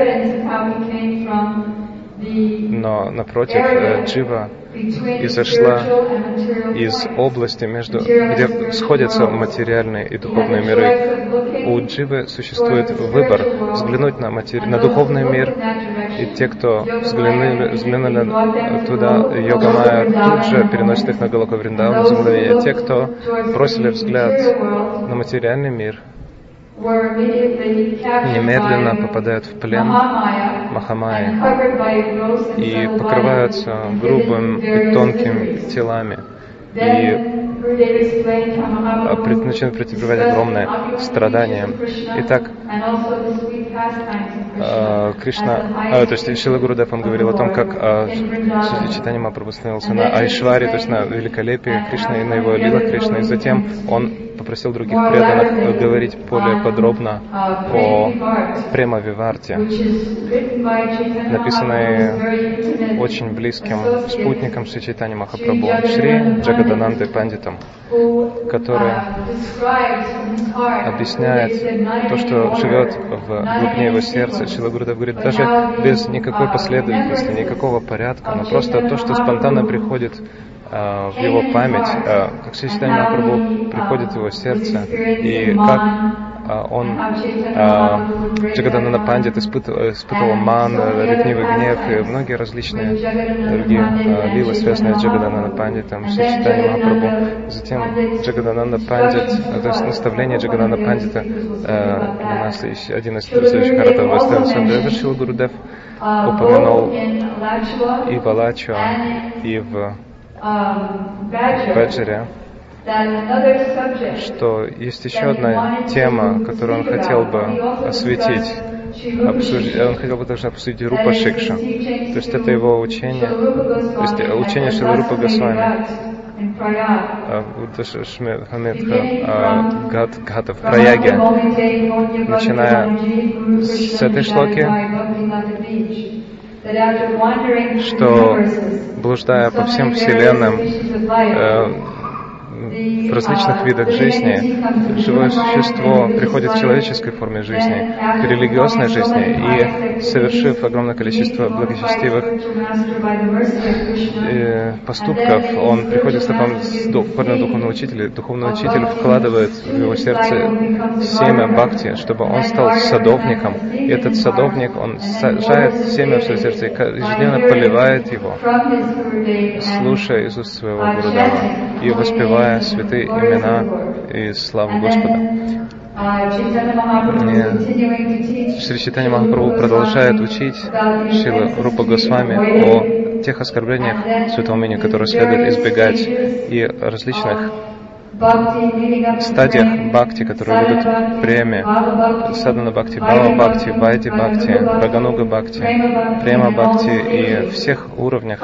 Но, напротив, джива изошла из области, где сходятся материальные и духовные миры. У дживы существует выбор взглянуть на духовный мир, и те, кто взглянули туда, Йога-майя тут же переносит их на Галока Вриндавана за мгновение. Те, кто бросили взгляд на материальный мир, немедленно попадают в плен Махамайи и покрываются грубым и тонким телами и начинают претерпевать огромное страдание. Итак, Кришна, то есть Шрила Гурудев, он говорил о том, как Чайтанья Махапрабху становился на Айшваре, то есть на великолепии Кришны и на его лилах Кришны, и затем он попросил других преданных говорить более подробно о Према Виварте, написанной очень близким спутником Шри Чайтаньи Махапрабху, Шри Джагаданандой Пандитом, который объясняет то, что живет в глубине его сердца. Шрила Гурудев говорит, даже без никакой последовательности, никакого порядка, но просто то, что спонтанно приходит в его память, как Шри Чайтанья Махапрабху приходит в его сердце, и как Джагадананда Пандит испытывал ман, ревнивый гнев и многие различные другие лилы, связанные с Джагадананда Пандитом, Шри Чайтанья Махапрабху. Затем Джагадананда Пандит, то есть наставление Джагадананда Пандита для нас, один из следующих харатов Вайштава Шрила Гурудев упомянул и в Алачо, и в Баджаре, что есть еще одна тема, которую он хотел бы осветить. Он хотел бы также обсудить Рупа Шикша. То есть это его учение, то есть учение Шрилы Рупы Госвами. Гата в Праяге, начиная с этой шлоки, что, блуждая по всем вселенным, в различных видах жизни, живое существо приходит к человеческой форме жизни, к религиозной жизни, и, совершив огромное количество благочестивых поступков, он приходит к стопам корня духовного учителя. Духовный учитель вкладывает в его сердце семя бхакти, чтобы он стал садовником. И этот садовник, он сажает семя в свое сердце и ежедневно поливает его, слушая из уст своего Гурудева и воспевая святые имена и славу Господа. Шри Чайтанья Махапрабху продолжает учить Шрила Рупа Госвами о тех оскорблениях святого имени, которые следует избегать, и различных стадиях бхакти, которые ведут к преме, садхана бхакти, бхава бхакти, вайди бхакти, рагануга бхакти, према бхакти и всех уровнях,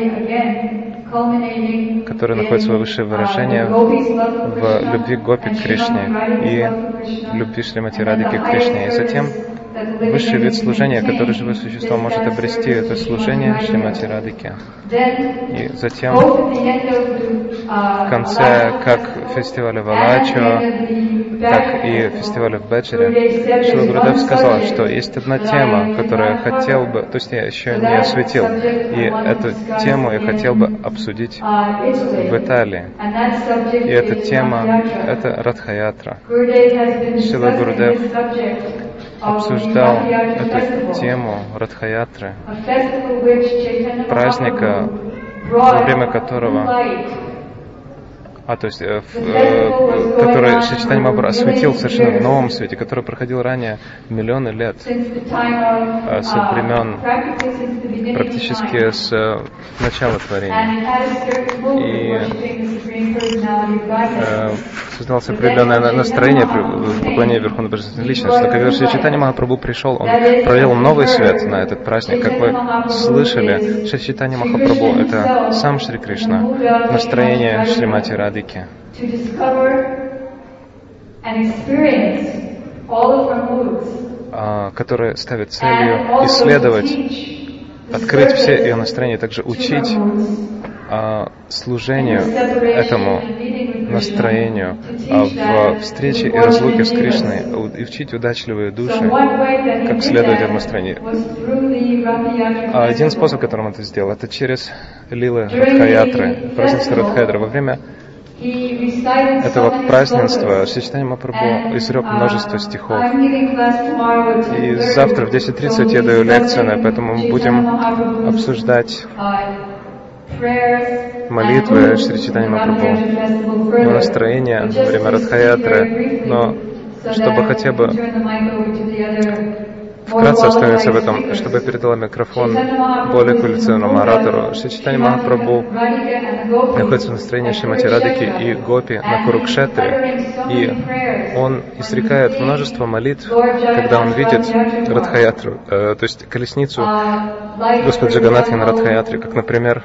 которые находят свое высшее выражение в любви Гопи к Кришне и любви Шримати Радхики к Кришне. И затем высший вид служения, который живое существо может обрести, это служение Шримати Радхике. И затем в конце, как фестиваля в Алачо, так и фестиваля в Баджаре, Шрила Гурудев сказал, что есть одна тема, которую я хотел бы, то есть я еще не осветил, и эту тему я хотел бы обсудить в Италии. И эта тема — это Радха-ятра. Шрила Гурудев обсуждал эту тему Радха-ятры, праздника, во время которого то есть, который Шри Чайтанья Махапрабху осветил в совершенно новом свете, который проходил ранее миллионы лет, со времен, практически с начала творения. И создалось определенное настроение в поклонении Верховной Божественной Личности. Но когда Шри Чайтанья Махапрабху пришел, он провел новый свет на этот праздник. Как вы слышали, Шри Чайтанья Махапрабху — это сам Шри Кришна, настроение Шримати Радхики, который ставит целью исследовать, открыть все ее настроения, также учить служению этому настроению, в встрече и разлуке с Кришной, и учить удачливые души, как следовать этому настроению. Один способ, которым он это сделал, это через лилы Радха-ятры, празднество Радха-ятры. Во время этого празднества Шри Чайтанья Махапрабху изрек множество стихов. И завтра в 10:30 я даю лекцию, поэтому мы будем обсуждать молитвы Шри Чайтанья Махапрабху, его настроение во время Радха-ятры, но чтобы хотя бы вкратце остановиться в этом, чтобы я передала микрофон более квалифицированному оратору. Шри Чайтанья Махапрабху находится в настроении Шримати Радхики и Гопи на Курукшетре, и он изрекает множество молитв, когда он видит Радха-ятру, то есть колесницу Господа Джаганатхи на Радха-ятре, как, например,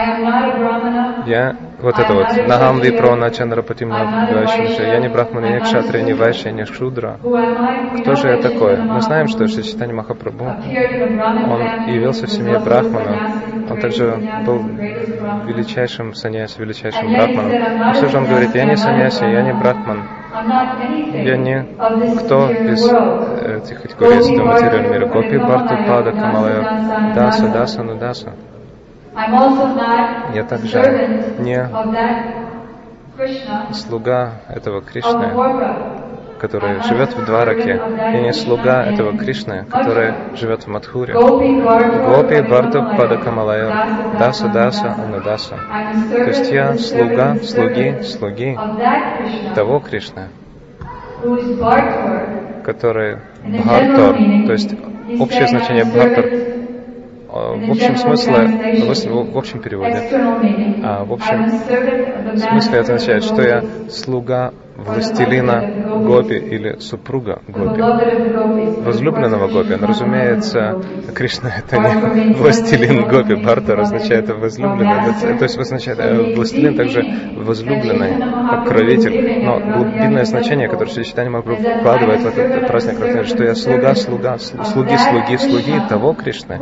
я, вот это вот, Нахам Випрона Чандрапатим Навдвайшимша, я не Брахман, я не Кшатри, я не Вайши, я не Шудра. Кто же я такой? Мы знаем, что Шри Чайтанья Махапрабху, он явился в семье Брахмана, он также был величайшим саньяси, величайшим Брахманом. Но все же он говорит, я не саньяси, я не Брахман, я не кто из этих категорий этого материального мира. Гопи Барту Пада Камалая Даса, Даса, Нудаса. Я также не слуга этого Кришны, который живет в Двараке, и не слуга этого Кришны, который живет в Мадхуре. Гопи Барту Пада Камалая Даса, Даса, Анудаса. То есть я слуга, слуги того Кришны, который Бхартор, то есть общее значение Бхартор в общем смысле, в общем переводе, в общем смысле это означает, что я слуга властелина Гопи или супруга Гопи, возлюбленного Гопи. Но, разумеется, Кришна — это не властелин Гопи, Бхартар означает возлюбленный, то есть означает властелин также возлюбленный, покровитель. Но глубинное значение, которое Шри Чайтанья Махапрабху вкладывает в этот праздник, что я слуги того Кришны,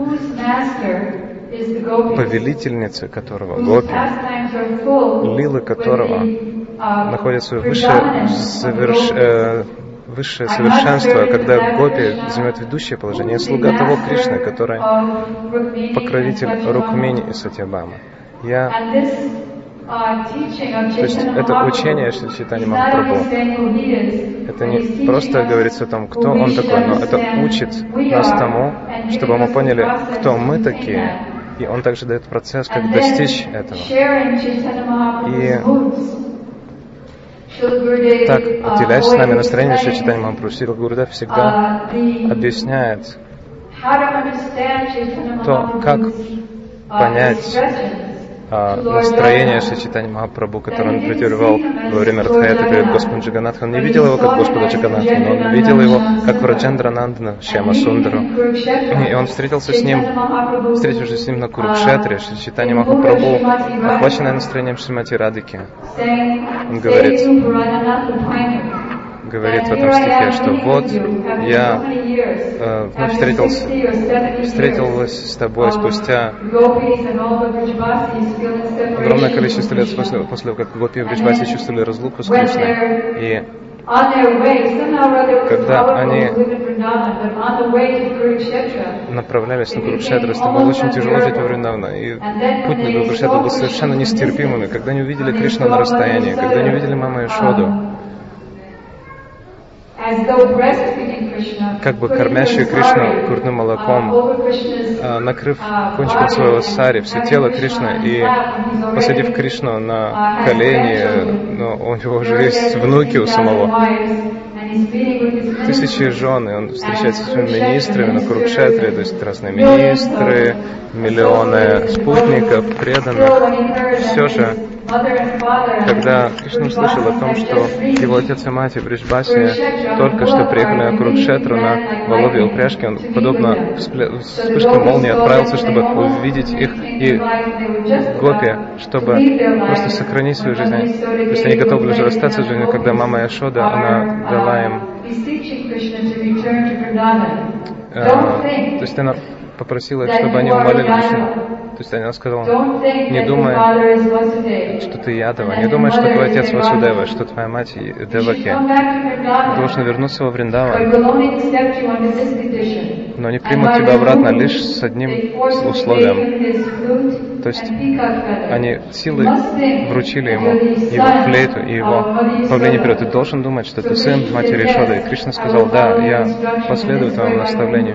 повелительницы которого, Гопи, лилы которого находятся в высшее совершенство, когда Гопи занимает ведущее положение. Я слуга того Кришны, который покровитель Рукмини и Сатьябамы. То есть это учение Шри Чайтанья Махапрабху. Это не просто говорится о том, кто он такой, но это учит нас тому, чтобы мы поняли, кто мы такие. И он также дает процесс, как достичь этого. И так, делясь с нами настроением Шри Чайтанья Махапрабху, Шрила Гурудев всегда объясняет то, как понять настроение Шри Чайтанья Махапрабху, которое он претерпевал во время Радха-ятры перед Господом Джаганатхом. Он не видел его как Господа Джаганатха, но он видел его как Враджендранандана, Шьяма Сундару. И он встретившись с ним на Курукшетре, Шри Чайтанья Махапрабху, охваченный настроением Шримати Радхики, он говорит в этом стихе, что вот я вновь встретилась с тобой спустя огромное количество лет после как Гопи и Вриджбаси чувствовали разлуку с Кришной. И когда они направлялись на Курукшетру, это было очень тяжело жить во Вриндаване. И путь на Курукшетру был совершенно нестерпимым. И когда они увидели Кришну на расстоянии, когда они увидели Маму Яшоду, как бы кормящий Кришну грудным молоком, накрыв кончиком своего сари все тело Кришны и посадив Кришну на колени, но у него уже есть внуки у самого. Тысячи жен, и он встречается с своими министрами на Курукшетре, то есть разные министры, миллионы спутников, преданных. Все же, когда Кришна услышал о том, что его отец и мать и Вришбаси только что приехали на Курукшетру на воловьей упряжке, он, подобно вспышке молнии, отправился, чтобы увидеть их и гопи, чтобы просто сохранить свою жизнь. То есть они готовы были же расстаться с жизнью, когда мама Яшода, она дала им... то есть она попросила их, чтобы они умолили Кришну. То есть она сказала: не думай, что ты Ядава, не думай, что твой отец Васудева, что твоя мать Деваки. Должен вернуться во Вриндаван, но они примут тебя обратно лишь с одним условием. То есть они силой вручили ему его флейту и его повление вперед. Ты должен думать, что ты сын матери Яшоды. И Кришна сказал: да, я последую твоему наставлению.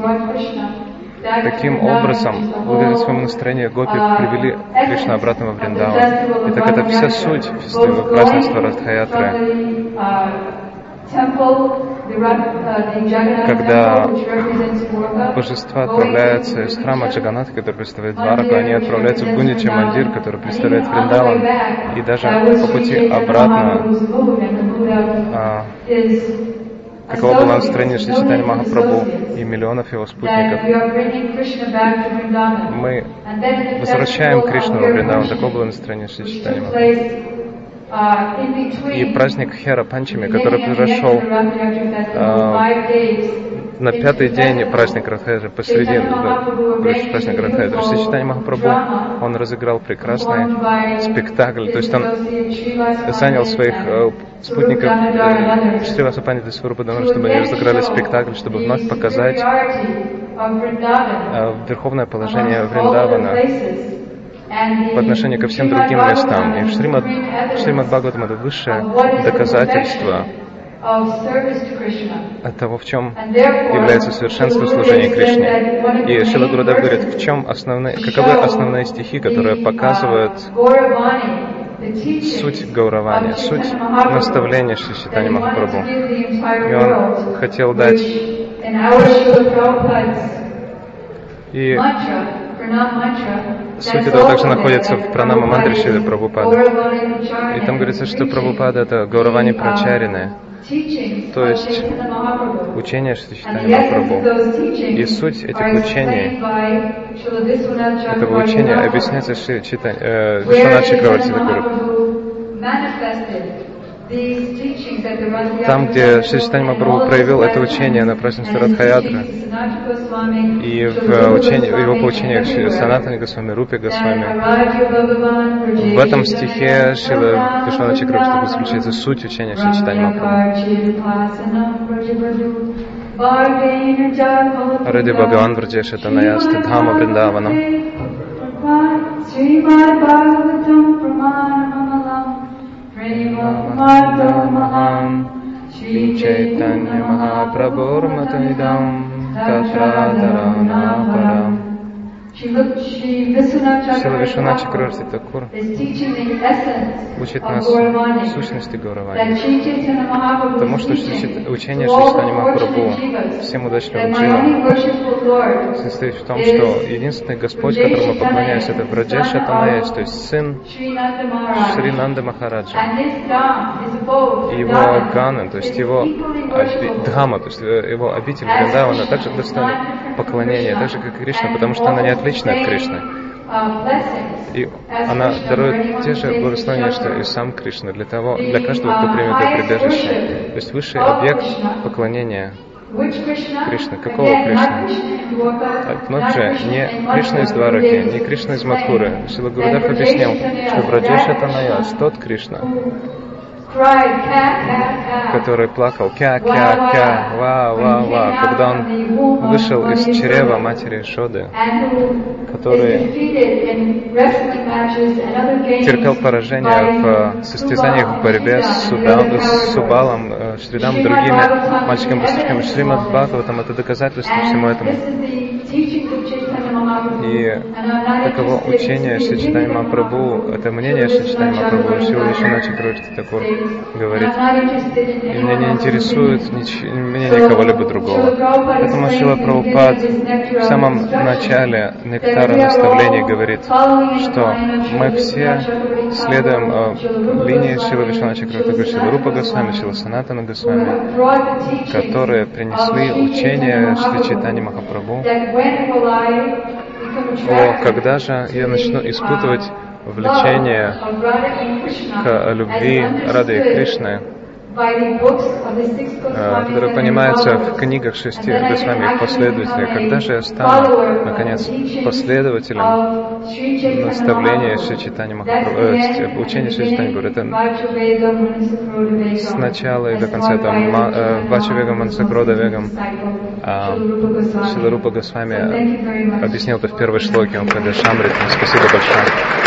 Таким образом, благодаря своему настроению, гопи привели Кришну обратно во Вриндаван. Итак, это вся суть празднества Радха-ятры. Когда божества отправляются из храма Джаганнатха, который представляет Двараку, они отправляются в Гундича Мандир, который представляет Вриндаван, и даже по пути обратно, каково было настроение Шри Чайтаньи Махапрабху и миллионов его спутников. Мы возвращаем Кришну во Вриндаван, такое было настроение Шри Чайтаньи Махапрабху. И праздник Хера Панчами, который произошел на 5-й день праздника Радха-ятры, посередине праздника Радха-ятры, Шри Чайтаньи Махапрабху, он разыграл прекрасный спектакль, то есть он занял своих спутников Шриваса Пандита и Сварупа Дамодара, чтобы они разыграли спектакль, чтобы вновь показать верховное положение Вриндавана по отношению ко всем другим местам. И Шримад Бхагаватам — это высшее доказательство от того, в чем является совершенство служения Кришне. И Шрила Гурудев говорит, каковы основные стихи, которые показывают суть Гауравани, суть наставления Шри Чайтаньи Махапрабху. И он хотел дать и суть этого также находится в Пранама Мантре Шрилы Прабхупады. И там говорится, что Прабхупада — это Гауравани Прачарины, то есть учение Шри Чайтаньи Махапрабху. И суть этих учений, этого учения объясняется Вишванат Чакраварти Такуру. Там, где Шри Чайтаньи Махапрабху проявил это учение на празднестве Радха-ятры, и в его поучениях Санатани Госвами, Рупи Госвами, в этом стихе Шрила Вишванат Чакраварти заключается суть учения Шри Чайтаньи Махапрабху. Ради Бхагаван Враджеша Таная Стадхама Вриндаванам. Shri Chaitanya Mahaprabhur Matidam Tatra Dharana Шрила Вишванат Чакраварти Такур учит нас сущности Гауравани, потому что учение Шри Чайтаньи Махапрабху всем удачливым дживам состоит в том, что единственный Господь, которому мы поклоняемся, это Враджеша Таная, то есть сын Шри Нанды Махараджа. И его ганы, то есть его дхама, то есть его обитель Вриндавана также достойна поклонения, так же как и Кришна, потому что она не отлична от Кришны. И она дарует те же благословения, что и сам Кришна, для каждого, кто примет это прибежище. То есть высший объект поклонения Кришны. Какого Кришны? Вновь же, не Кришна из Двараки, не Кришна из Мадхуры. Шрила Гурудев объяснил, что Враджеша Таная, тот Кришна, который плакал кя-кя-кя, ва-ва-ва, когда он вышел из чрева матери Шоды, который терпел поражение в состязаниях в борьбе с Субалом, Шридам и другими мальчиками-быстричками. Шримад Бхагаватам — это доказательство всему этому. И таково учение Шри Чайтанья Махапрабху, это мнение Шри Чайтанья Махапрабху, Шрила Вишванатха Чакраварти Такур говорит, и меня не интересует мнение кого-либо другого. Поэтому Шрила Прабхупад в самом начале нектара наставлений говорит, что мы все следуем линии Шрила Вишванатха Чакраварти Такур, Шрила Рупа Госвами, Шрила Санатана Госвами, которые принесли учение Шри Чайтанья Махапрабху. Когда же я начну испытывать влечение к любви Рады и Кришны, которые понимаются в книгах шести Госвами, их последователей, когда же я стану, наконец, последователем наставления Шри Чайтанья Махапрабху, учения Шри Чайтанья Махапрабху, это с начала и до конца, это Вача Вегам, Мансакрода Вегам. Шрила Рупа Госвами объяснил это в первой шлоке, он когда Шамрит. Спасибо большое.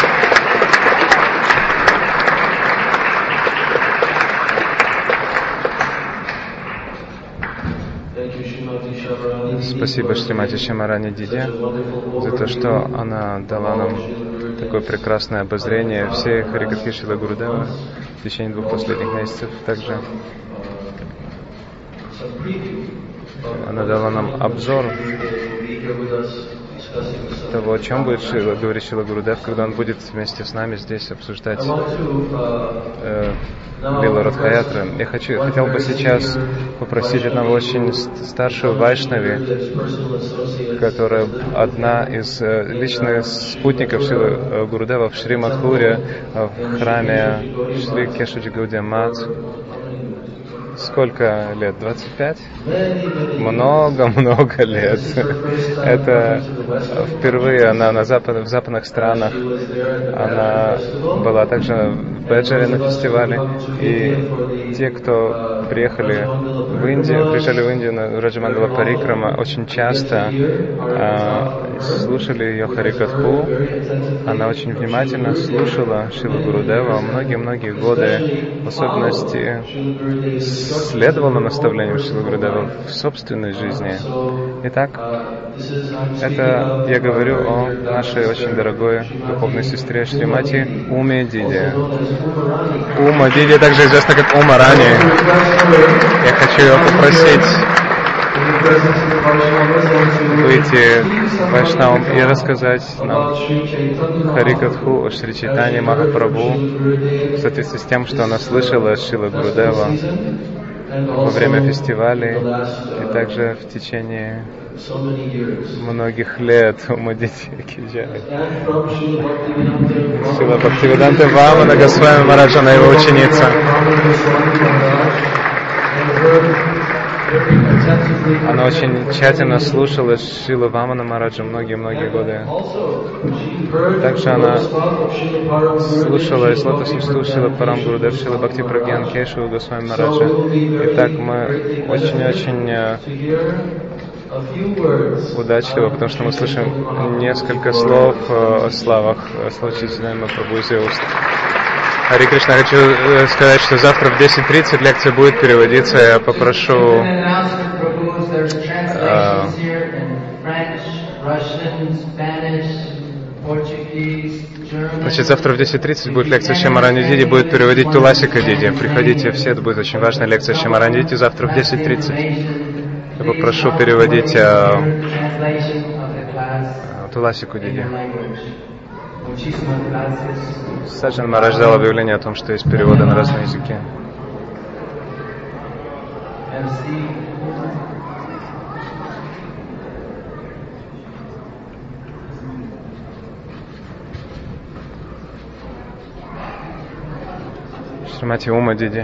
Спасибо Шримати Шамарани Диде за то, что она дала нам такое прекрасное обозрение всей Харикатхи Шрила Гурудева в течение 2 последних месяцев. Также она дала нам обзор того, о чем будет говорить Шрила Гурудев, когда он будет вместе с нами здесь обсуждать Лила Радхаятры. Я хотел бы сейчас попросить одного очень старшего вайшнави, которая одна из личных спутников Шрила Гурудева в Шри Мадхуре, в храме Шри Кешаджи Гаудия Мат. Сколько лет? 25? Много-много лет. Это впервые она в западных странах. Она была также в Беджаре на фестивале. И те, кто приезжали в Индию на Раджамангала Парикрама, очень часто слушали ее Харикатху. Она очень внимательно слушала Шрилу Гурудева многие-многие годы, в особенности следовала наставлению Шрилы Гурудева в собственной жизни. Итак, это я говорю о нашей очень дорогой духовной сестре Шримати Уме Диде. Ума Диде также известна как Ума Рани. Я хочу ее попросить выйти Вайшнавам и рассказать нам Харикатху о Шри Чайтанье Махапрабху в соответствии с тем, что она слышала от Шрилы Гурудева во время фестивалей и также в течение многих лет Ума Диде Киджай. Шрила Бхактивиданта Вамана Госвами Махарадж, она его ученица. Она очень тщательно слушала Шрилу Вамана Махараджа многие-многие годы. Также она слушала из лотосных стул Шрила Парам Гурудев, Шрила Бхакти Прагьян Кешава Госвами Махараджа. Итак, мы очень-очень удачливо, потому что мы слышим несколько слов о славах Шри Чайтанья Махапрабху из ее уст. Хари Кришна, хочу сказать, что завтра в 10:30 лекция будет переводиться. Я попрошу значит, завтра в 10:30 будет лекция Шамарани Диди, будет переводить Туласика Диди. Приходите все, это будет очень важная лекция Шамарани Диди завтра в 10:30. Я попрошу переводить Туласику Диди. Саджан Махарадж дал объявление о том, что есть переводы на разные языки. Шримати Ума Диди.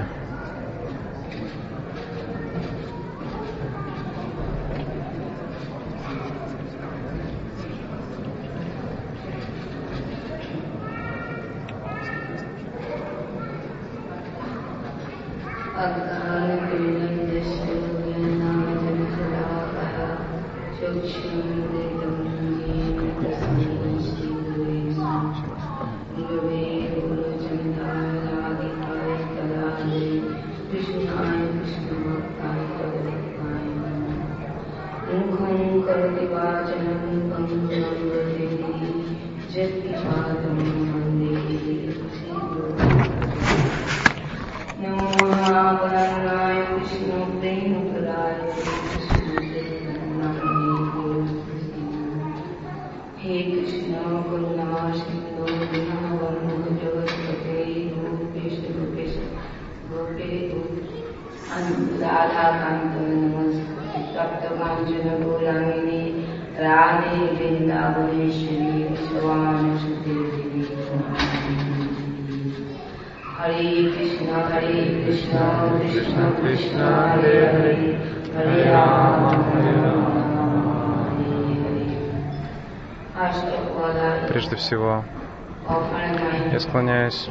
Прежде всего, я склоняюсь,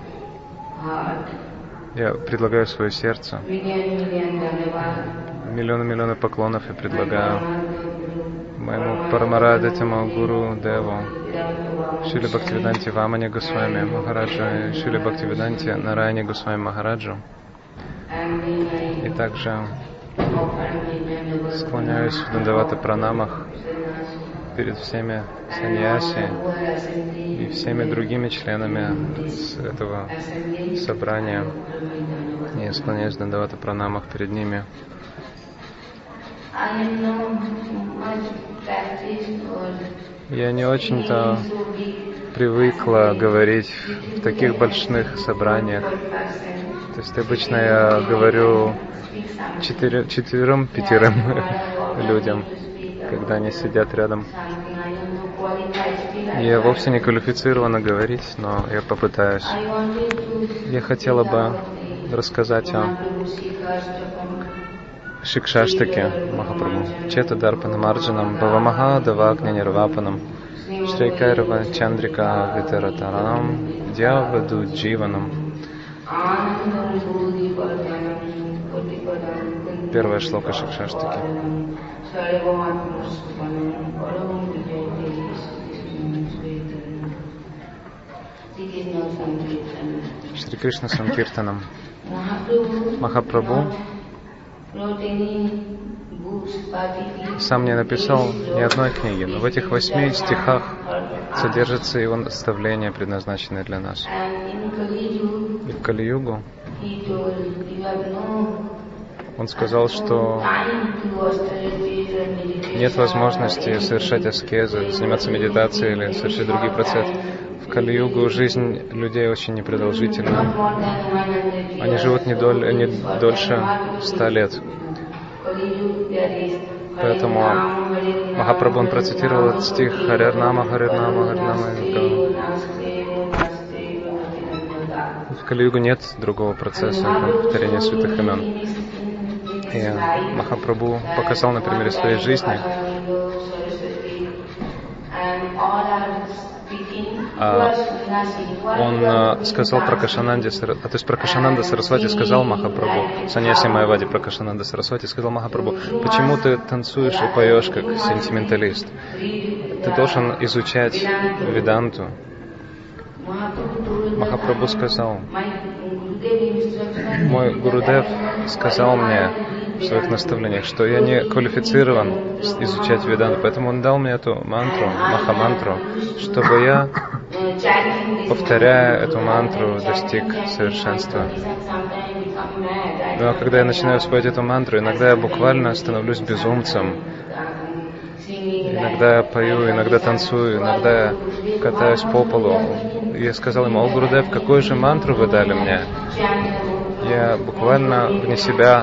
я предлагаю свое сердце. Миллионы поклонов я предлагаю моему Парамарадхатиму Гуру Деву, Шриле Бхактивиданте Вамане Госвами Махараджу, Шриле Бхактивиданте Нараяне Госвами Махараджу. И также склоняюсь в Дандавата Пранамах перед всеми саньяси и всеми другими членами этого собрания. Я склоняюсь в Дандавата Пранамах перед ними. Я не очень-то привыкла говорить в таких больших собраниях. То есть обычно я говорю 4-5 людям, когда они сидят рядом. Я вовсе не квалифицирована говорить, но я попытаюсь. Я хотела бы рассказать о Шикшаштаке Махапрабху, Чета Дарпанам Арджанам, Бавамаха Давагня Нирвапанам, Шрейкайрва Чандрика Витаратаранам, Дьяваду Дживанам. Первая шлока Шикшаштаки. Шри Кришна Санкиртанам. Махапрабху сам не написал ни одной книги, но в этих 8 стихах содержится его наставление, предназначенное для нас. И в Кали-югу он сказал, что нет возможности совершать аскезы, заниматься медитацией или совершать другие процессы. В Кали-югу жизнь людей очень непродолжительна. Они живут не дольше 100 лет. Поэтому Махапрабху он процитировал этот стих Харирнама, Харирнама, Харирнама. В Кали-югу нет другого процесса, как повторение святых имен. И Махапрабху показал на примере своей жизни, он сказал Пракашананде, то есть Пракашананда Сарасвати сказал Махапрабху, саньяси Майявади Пракашананда Сарасвати сказал Махапрабху: почему ты танцуешь и поешь как сентименталист? Ты должен изучать Веданту. Махапрабху сказал: мой Гурудев сказал мне в своих наставлениях, что я не квалифицирован изучать Веданту, поэтому он дал мне эту мантру, Махамантру, чтобы я, повторяя эту мантру, достиг совершенства. Но когда я начинаю спать эту мантру, иногда я буквально становлюсь безумцем. Иногда я пою, иногда танцую, иногда я катаюсь по полу. Я сказал ему: о, Гурудев, какую же мантру вы дали мне? Я буквально вне себя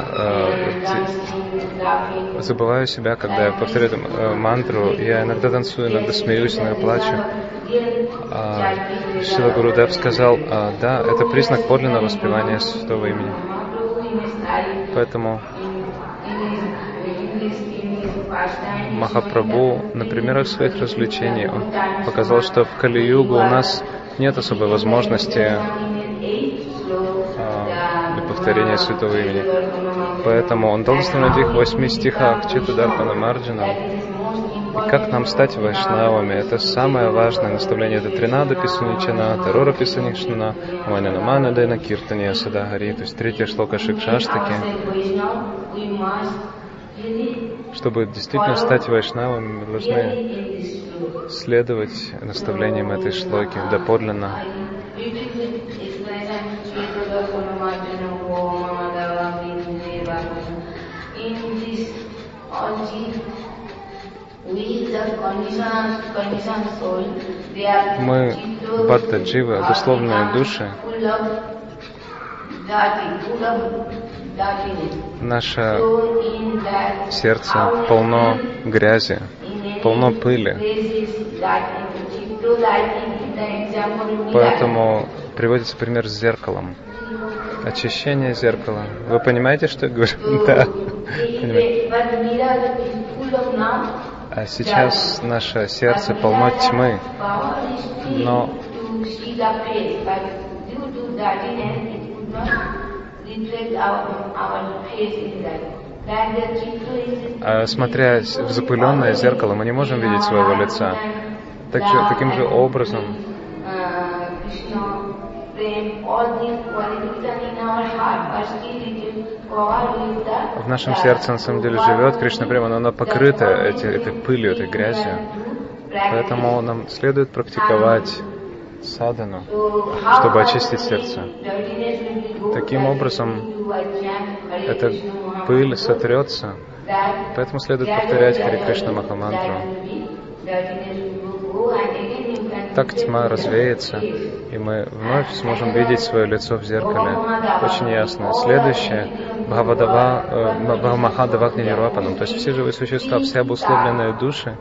забываю себя, когда я повторяю эту мантру. Я иногда танцую, иногда смеюсь, иногда плачу. Шрила Гурудев сказал: да, это признак подлинного воспевания святого имени. Поэтому Махапрабху на примерах своих развлечений он показал, что в Кали-югу у нас нет особой возможности повторения святого имени. Поэтому он дал наставление в 8 стихах Читадарпана Марджана. И как нам стать вайшнавами? Это самое важное наставление. Это Тринада Писуничана, Тарора Писуничана, Манянамана Дайна Киртания Садагари. То есть 3 шлока Шикшаштаки. Чтобы действительно стать вайшнавами, мы должны следовать наставлениям этой шлоки доподлинно. Мы, бадда-дживы, обусловленные души, наше сердце полно грязи, полно пыли. Поэтому приводится пример с зеркалом. Очищение зеркала. Вы понимаете, что я говорю? Да. А сейчас наше сердце полно тьмы, но смотря в запыленное зеркало, мы не можем видеть своего лица. Таким же образом в нашем сердце на самом деле живет Кришна Према, но оно покрыто этой пылью, этой грязью. Поэтому нам следует практиковать садану, чтобы очистить сердце. Таким образом, эта пыль сотрется. Поэтому следует повторять Хари Кришна Махамантру. Так тьма развеется, и мы вновь сможем видеть свое лицо в зеркале очень ясно. Следующее — Бхавамахадавакни Нирвапанам, то есть все живые существа, все обусловленные души,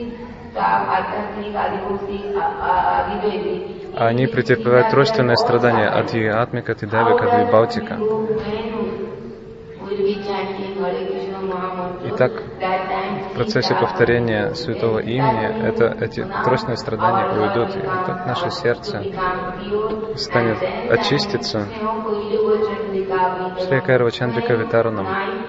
они претерпевают тройственные страдания от Атмика, Тидавика, Двибаутика. Итак, в процессе повторения святого имени эти тройственные страдания уйдут, и так наше сердце станет очиститься. Шри Кайрава Чандрика Витарунам.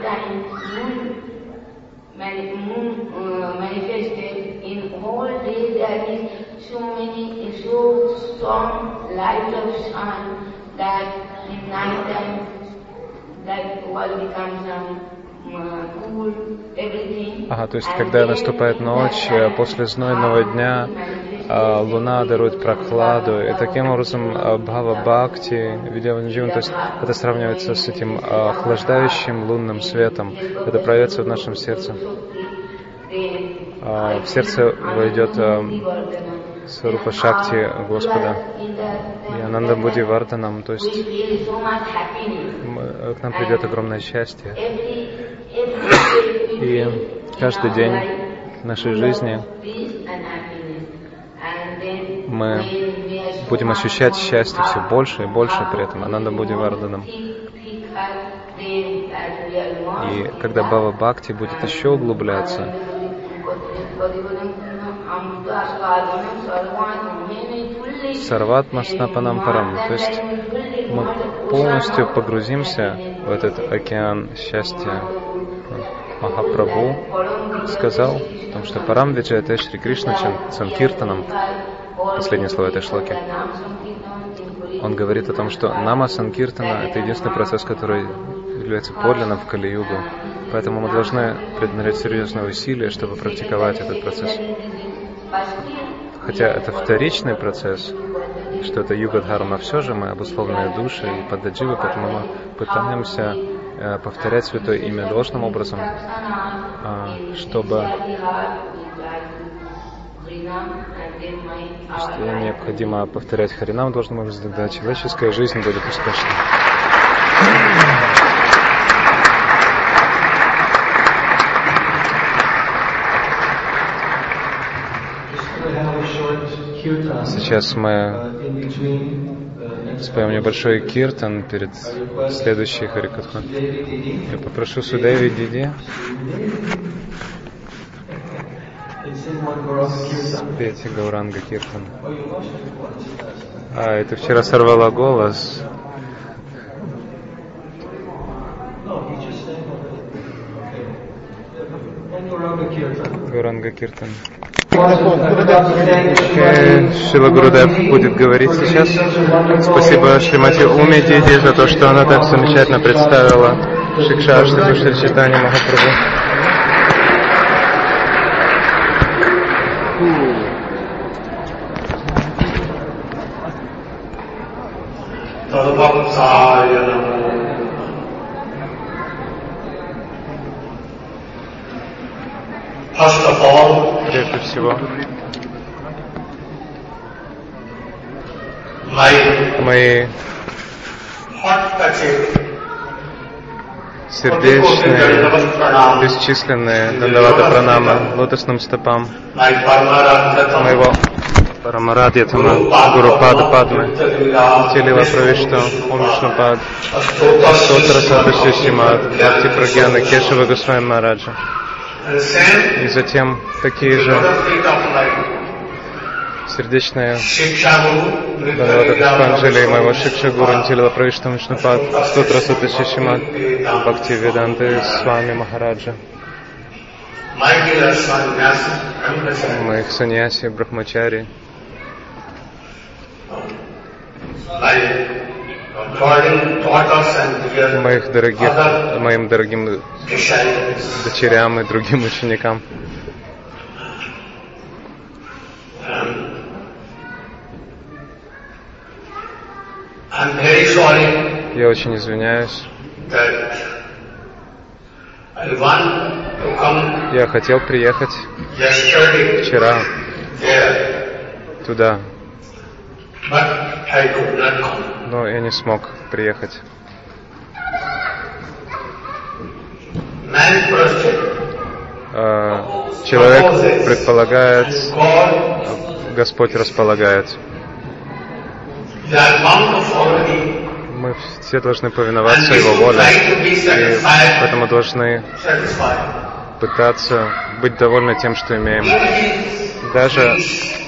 То есть, когда наступает ночь, после знойного дня луна дарует прохладу, и таким образом бхава бхакти, видявандживан, то есть это сравнивается с этим охлаждающим лунным светом, это проявится в нашем сердце. В сердце войдет Сварупа Шакти Господа и Ананда Будди Варданам, то есть к нам придет огромное счастье. И каждый день нашей жизни мы будем ощущать счастье все больше и больше при этом Ананда Будди Варданам. И когда Бхава Бхакти будет еще углубляться, Сарватма Снапанам Парам, то есть мы полностью погрузимся в этот океан счастья. Махапрабху сказал, потому что Парам Виджаяте Шри Кришна Санкиртанам, последнее слово этой шлоки, он говорит о том, что Нама Санкиртана — это единственный процесс, который является подлинным в Кали-югу. Поэтому мы должны предпринять серьезные усилия, чтобы практиковать этот процесс. Хотя это вторичный процесс, что это юга-дхарма, все же мы обусловленные души и пададживы, поэтому мы пытаемся повторять святое имя должным образом, чтобы необходимо повторять Харинам должным образом, тогда человеческая жизнь будет успешной. Сейчас мы споем небольшой киртан перед следующей Харикатхой. Я попрошу Судеви Диди спеть Гауранга Киртан. Это вчера сорвала голос. Гауранга Киртан. Шрила Гурудев будет говорить сейчас. Спасибо Шримати Уми Диди за то, что она так замечательно представила Шикшаштру Шри Чайтанья Махапрабху. Прежде всего, мои сердечные, бесчисленные дандавата пранамы лотосным стопам моего Парамарадьятама, Гуру Пада Падмы, Телила Правишту, Ом Вишнупад, Стотра Садаши Шримад, Бхакти Прагьяна Кешава Госвами Махараджа. И затем такие же сердечные Дандавата Пушпанджали моего Шикша Гуру Телила Правишту Ом Вишнупад, Стотра Садаши Шримад, Бхакти Веданты Свами Махараджа. Моих саньяси, брахмачари, моим дорогим дочерям и другим ученикам. Я очень извиняюсь. Я хотел приехать вчера туда, но я не смог приехать. Человек предполагает, Господь располагает. Мы все должны повиноваться Его воле, и поэтому должны пытаться быть довольны тем, что имеем. Даже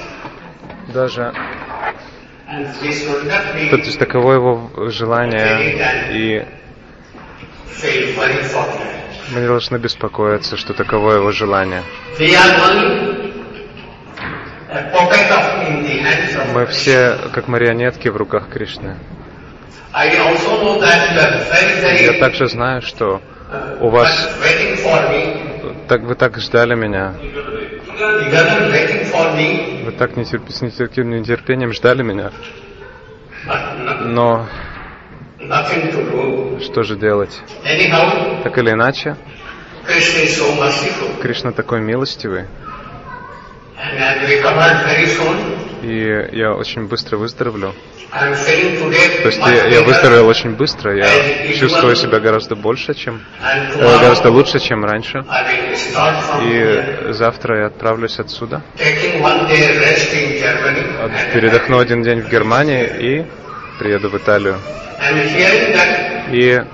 то есть таково Его желание, и мы не должны беспокоиться, что таково Его желание. Мы все как марионетки в руках Кришны. Я также знаю, что у вас вы так ждали меня. Вы так с нетерпением ждали меня. Но что же делать? Так или иначе, Кришна такой милостивый. И я очень быстро выздоровлю. То есть я выздоровел очень быстро. Я чувствую себя гораздо лучше, чем раньше. И завтра я отправлюсь отсюда. Передохну один день в Германии и приеду в Италию. И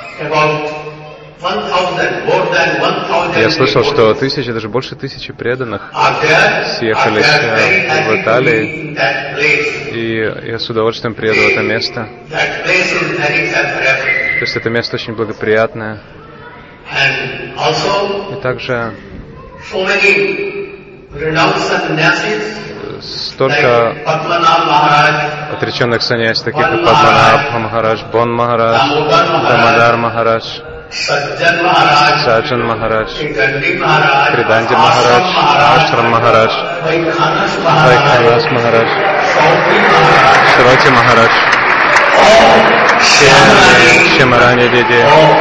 я слышал, что даже больше 1000 преданных съехались в Италии, и я с удовольствием приеду в это место. То есть это место очень благоприятное. И также столько отреченных саньяси, таких как Падманабх Махарадж, Бон Махарадж, Дамодар Махарадж, Саджан Махарадж, Криданди Махарадж, Ашрам Махарадж, Вайханас Махарадж, Шроти Махарадж, Шимарани Диди,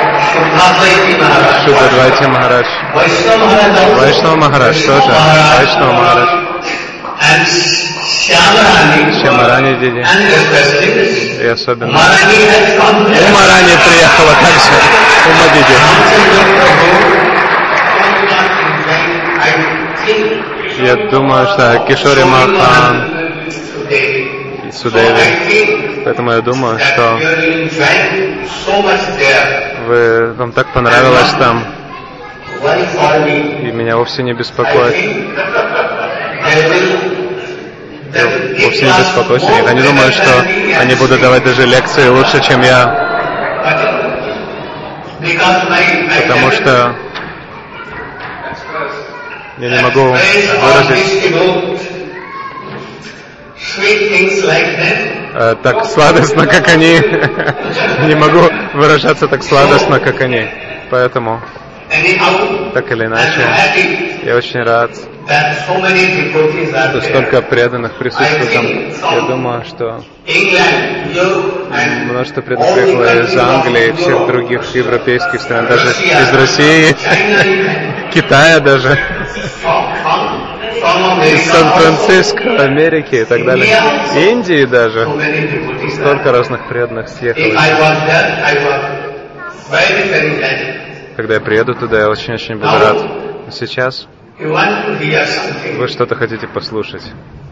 Шудадвайти Махарадж, Вайшнава Махарадж тоже, Вайшнава Махарадж, Шимарани Диди, и особенно Умарани приехала также, Ума Диди. Я думаю, что Кишори Махан и Судеви. Поэтому я думаю, что вам так понравилось там, и меня вовсе не беспокоит. Я вовсе не беспокоюсь. Я не думаю, что они будут давать даже лекции лучше, чем я. Потому что Я не могу выразить так сладостно, как они. Не могу выражаться так сладостно, как они. Поэтому, так или иначе, я очень рад, что столько преданных присутствует там. Я думаю, что множество преданных приехало из Англии, всех других европейских стран, даже из России, Китая даже, из Сан-Франциско, Америки и так далее, Индии даже. Столько разных преданных съехало. Когда я приеду туда, я очень-очень буду рад. Сейчас вы что-то хотите послушать.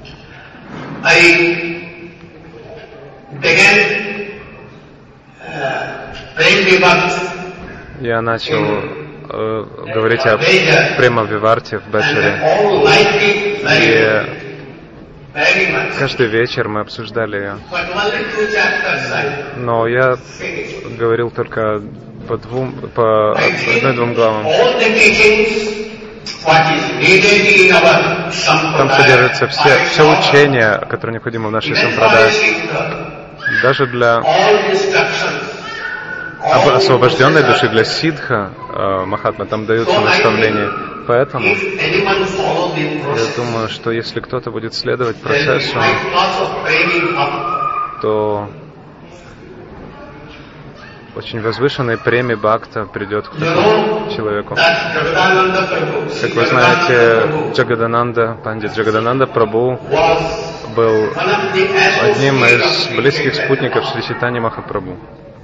Я начал говорить о Према Виварте в Беджаре. И каждый вечер мы обсуждали ее. Но я говорил только по одной-двум главам. Там содержится все учения, которые необходимы в нашей сампрадае. Даже для освобожденной души, для сидха Махатмы, там даются наставления. Поэтому я думаю, что если кто-то будет следовать процессу, то очень возвышенной преми бхакта придет к такому человеку. Как вы знаете, Джагадананда, пандит Джагадананда Прабху был одним из близких спутников Шри Чайтанья Махапрабху.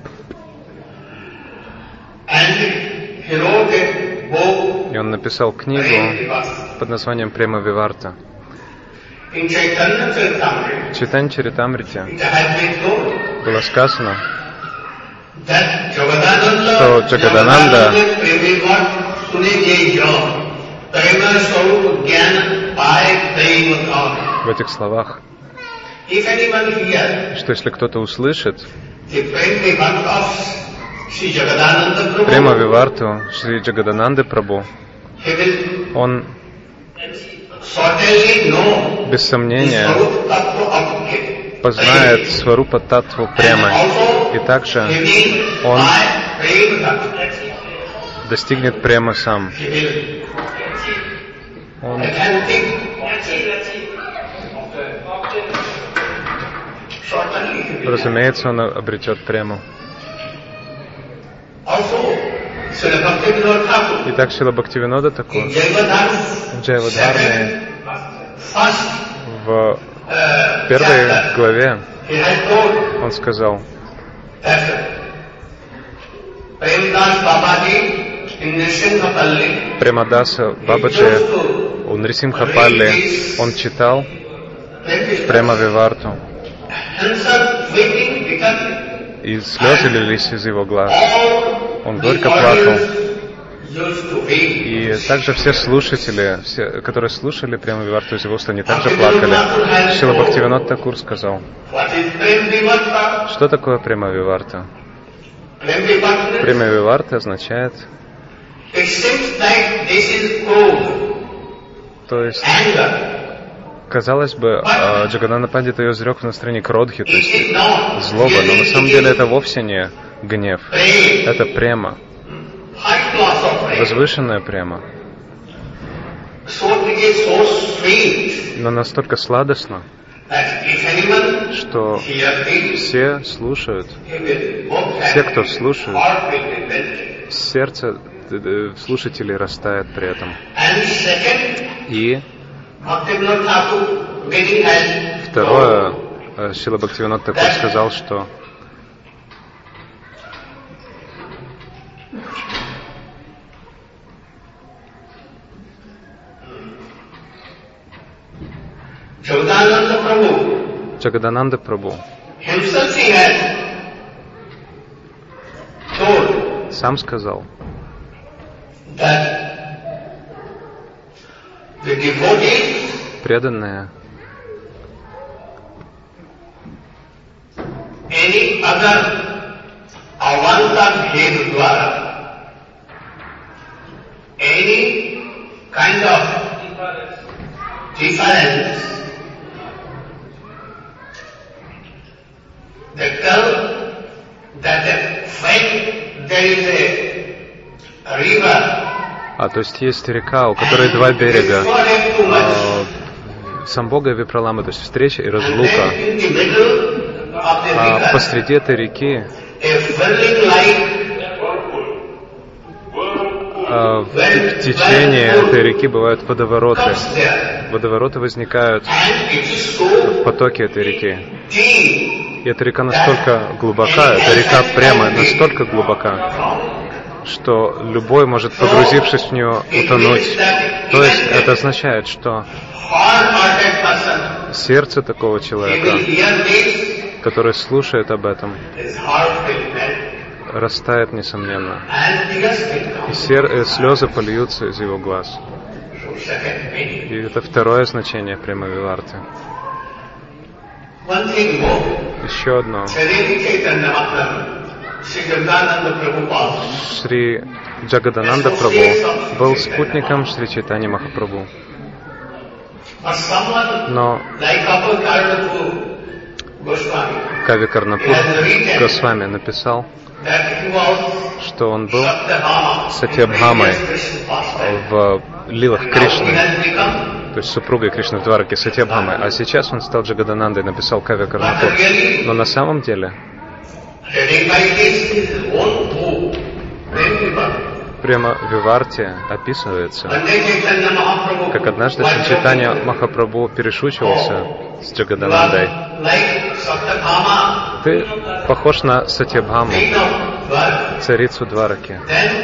И он написал книгу под названием Према Виварта. В Чайтанья Чаритамрите было сказано, что Джагадананда в этих словах, что если кто-то услышит Према Виварту Шри Джагадананды Прабху, он без сомнения познает Сварупа Таттву Премы, и также он достигнет Премы сам. Он разумеется, он обретет Прему. Итак, Шрила Бхактивинода Тхакур в Джайавадхарме в первой главе он сказал, Премадаса Бабаджи у Нрисимхапалли он читал Према Виварту, и слезы лились из его глаз. Он горько плакал. И также все слушатели, которые слушали Према Виварту из его уст, они также плакали. Шрила Бхактивинода Тхакур сказал, что такое Према Виварта? Према Виварта означает, то есть, казалось бы, Джагадананда Пандит ее изрек в настроении кродхи, то есть злоба, но на самом деле это вовсе не гнев, это према, возвышенная према, но настолько сладостно, что все слушают, все, кто слушает, сердце слушателей растает при этом. И второе, Шрила Бхактивинода Тхакур сказал, что Джагадананда Прабху сам сказал, преданные any kind of То есть есть река, у которой два берега. Самбога и Випралама, то есть встреча и разлука. А посреди этой реки в течение этой реки бывают водовороты. Водовороты возникают в потоке этой реки. И эта река настолько глубока, эта река прямо настолько глубока, что любой может, погрузившись в нее, утонуть. То есть это означает, что сердце такого человека, который слушает об этом, растает несомненно. И слезы польются из его глаз. И это второе значение Према Виварты. Еще одно. Шри Джагадананда Прабху был спутником Шри Чайтаньи Махапрабху. Но Кави Карнапур Госвами написал, что он был Сатьябхамой в лилах Кришны, то есть супругой Кришны в Двараке, Сатьябхамой. А сейчас он стал Джагаданандой, написал Кави Карнапур. Но на самом деле Према Виварте описывается, как однажды Шри Чайтанья Махапрабху перешучивался с Джагаданандой. Ты похож на Сатьябхаму, царицу Двараки.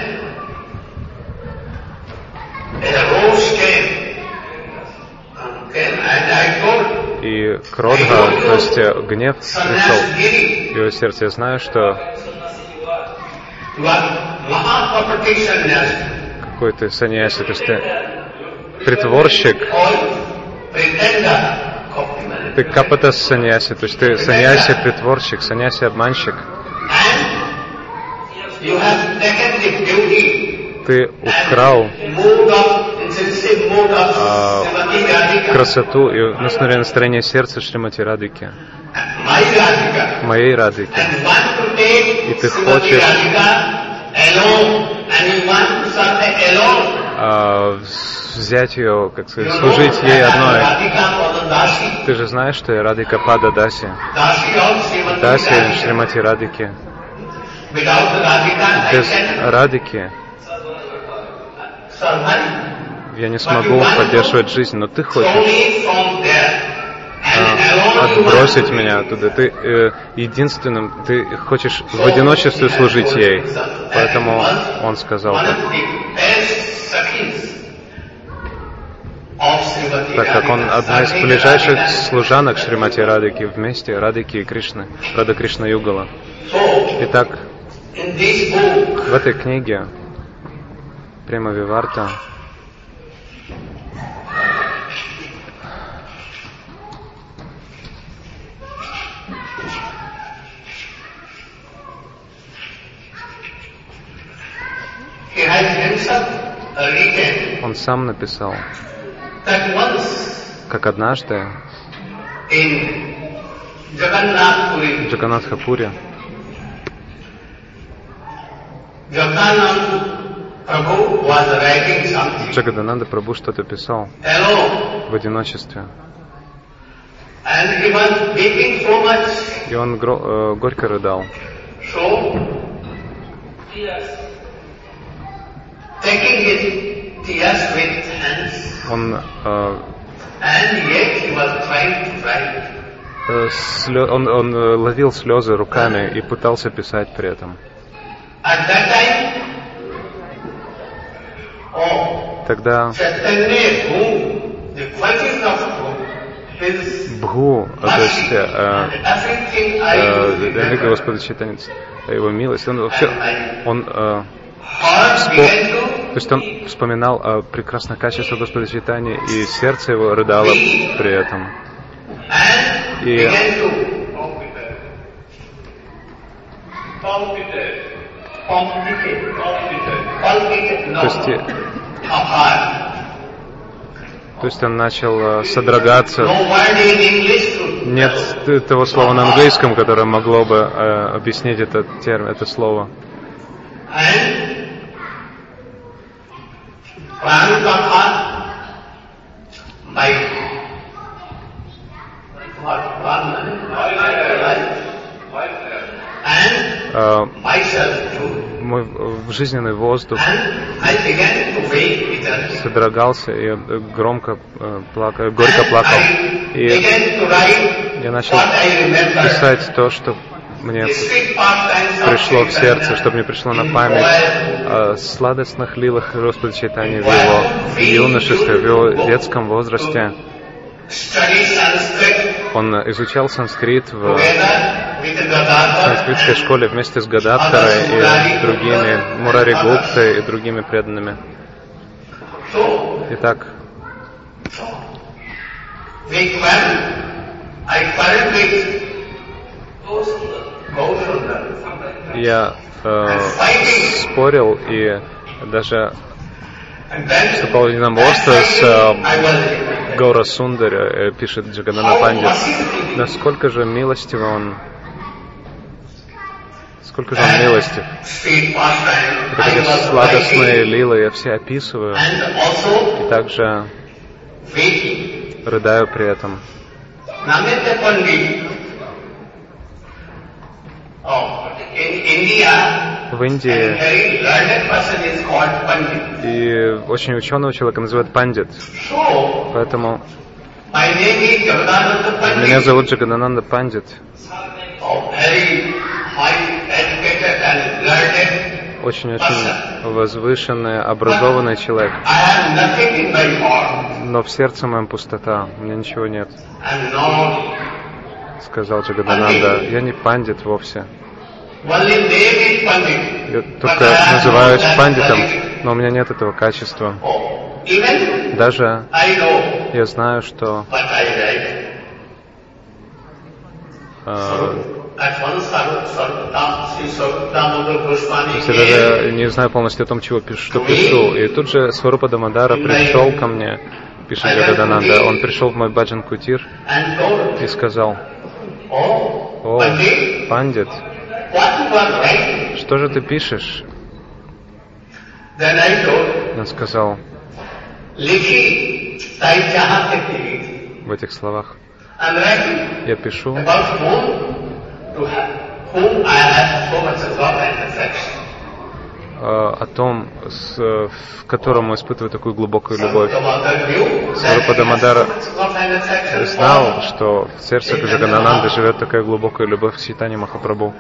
И Кродха, то есть гнев, пришел в его сердце. Я знаю, что какой ты саньяси, то есть ты притворщик, ты капата саньяси, то есть ты саньяси притворщик, саньяси обманщик. Ты украл красоту и настроение сердца Шримати Радхики, моей Радхики. И ты хочешь взять ее, как сказать, служить ей одной. Ты же знаешь, что я Радхика Пада Даси. Даси Шримати Радхики. Без Радхики я не смогу поддерживать жизнь, но ты хочешь отбросить меня оттуда. Ты единственным, ты хочешь в одиночестве служить ей. Поэтому он сказал так. Так как он одна из ближайших служанок Шримати Радхики, вместе Радхики и Кришны, Рада Кришна Югала. Итак, в этой книге Према Виварта он сам написал, как однажды в Джаганнатхапуре Джагадананда Прабху что-то писал в одиночестве. И он горько рыдал. Он ловил слезы руками и пытался писать при этом. Тогда Бху, то есть великий Господа Чайтанья, его милость, он вообще, то есть он вспоминал о прекрасных качествах Господа Чайтаньи, и сердце его рыдало при этом. И то есть он начал содрогаться. Нет того слова на английском, которое могло бы объяснить этот термин, это слово. Мой жизненный воздух содрогался и громко плакал, горько плакал. И я начал писать то, что мне пришло в сердце, что мне пришло на память о сладостных лилах Господа Чайтаньи в его юношестве, в его детском возрасте. Он изучал санскрит в санскритской школе вместе с Гададхарой и другими, Мурари Гуптой и другими преданными. Итак, я спорил и даже вступал в единоборство с Гаура Сундари, пишет Джагадананда Пандит. Насколько же милостив он, сколько же он милостив. Это такие сладостные лилы, я все описываю и также рыдаю при этом. В Индии и очень ученого человека называют пандит. Поэтому меня зовут Джагадананда Пандит. Очень-очень возвышенный, образованный человек. Но в сердце моем пустота, у меня ничего нет. Сказал Джагадананда, я не пандит вовсе. Я только называюсь пандитом, но у меня нет этого качества. Даже я знаю, что если даже не знаю полностью о том, чего пишу, что пишу. И тут же Сварупа Дамодара пришел ко мне, пишет Джагадананда, он пришел в мой баджан кутир и сказал: «О, пандит, что же ты пишешь?» Он сказал в этих словах: «Я пишу о том, к которому испытываю такую глубокую любовь». Сварупа Дамодара знал, что в сердце Джагадананды живет такая глубокая любовь к Чайтанье Махапрабху.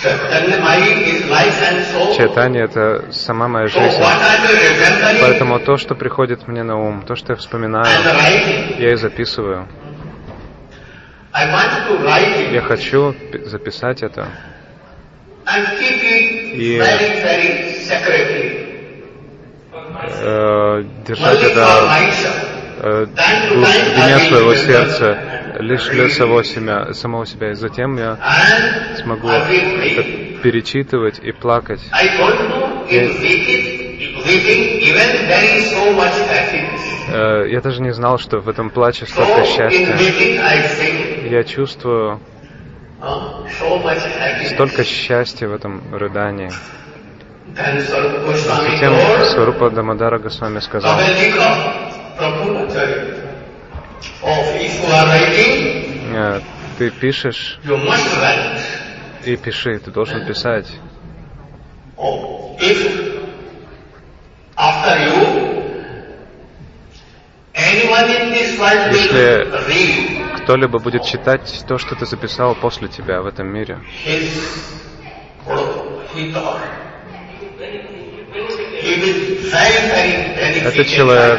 Чайтанья — это сама моя жизнь. Поэтому то, что приходит мне на ум, то, что я вспоминаю, я и записываю. Я хочу записать это и держать это в глубине своего сердца, лишь для самого себя. И затем я смогу это перечитывать и плакать. Я даже не знал, что в этом плаче столько счастья. Я чувствую столько счастья в этом рыдании. Затем Сварупа Дамодара Госвами сказал: «Ты пишешь и пиши, ты должен писать. Если кто-либо будет читать то, что ты записал после тебя в этом мире, этот человек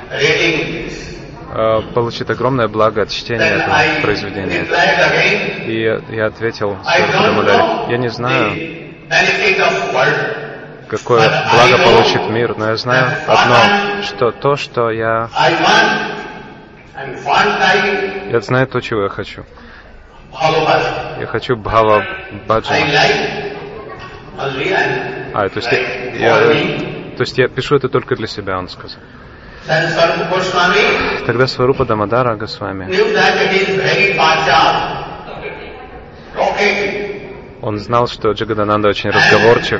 получит огромное благо от чтения этого произведения». И я ответил Сварупа Дамодаре: «Я не знаю, какое благо получит мир, но я знаю одно, что то, что я знаю то, чего я хочу. Я хочу Бхава Баджана». То есть я пишу это только для себя, он сказал. Тогда Сварупа Дамодара Госвами, он знал, что Джагадананда очень разговорчив.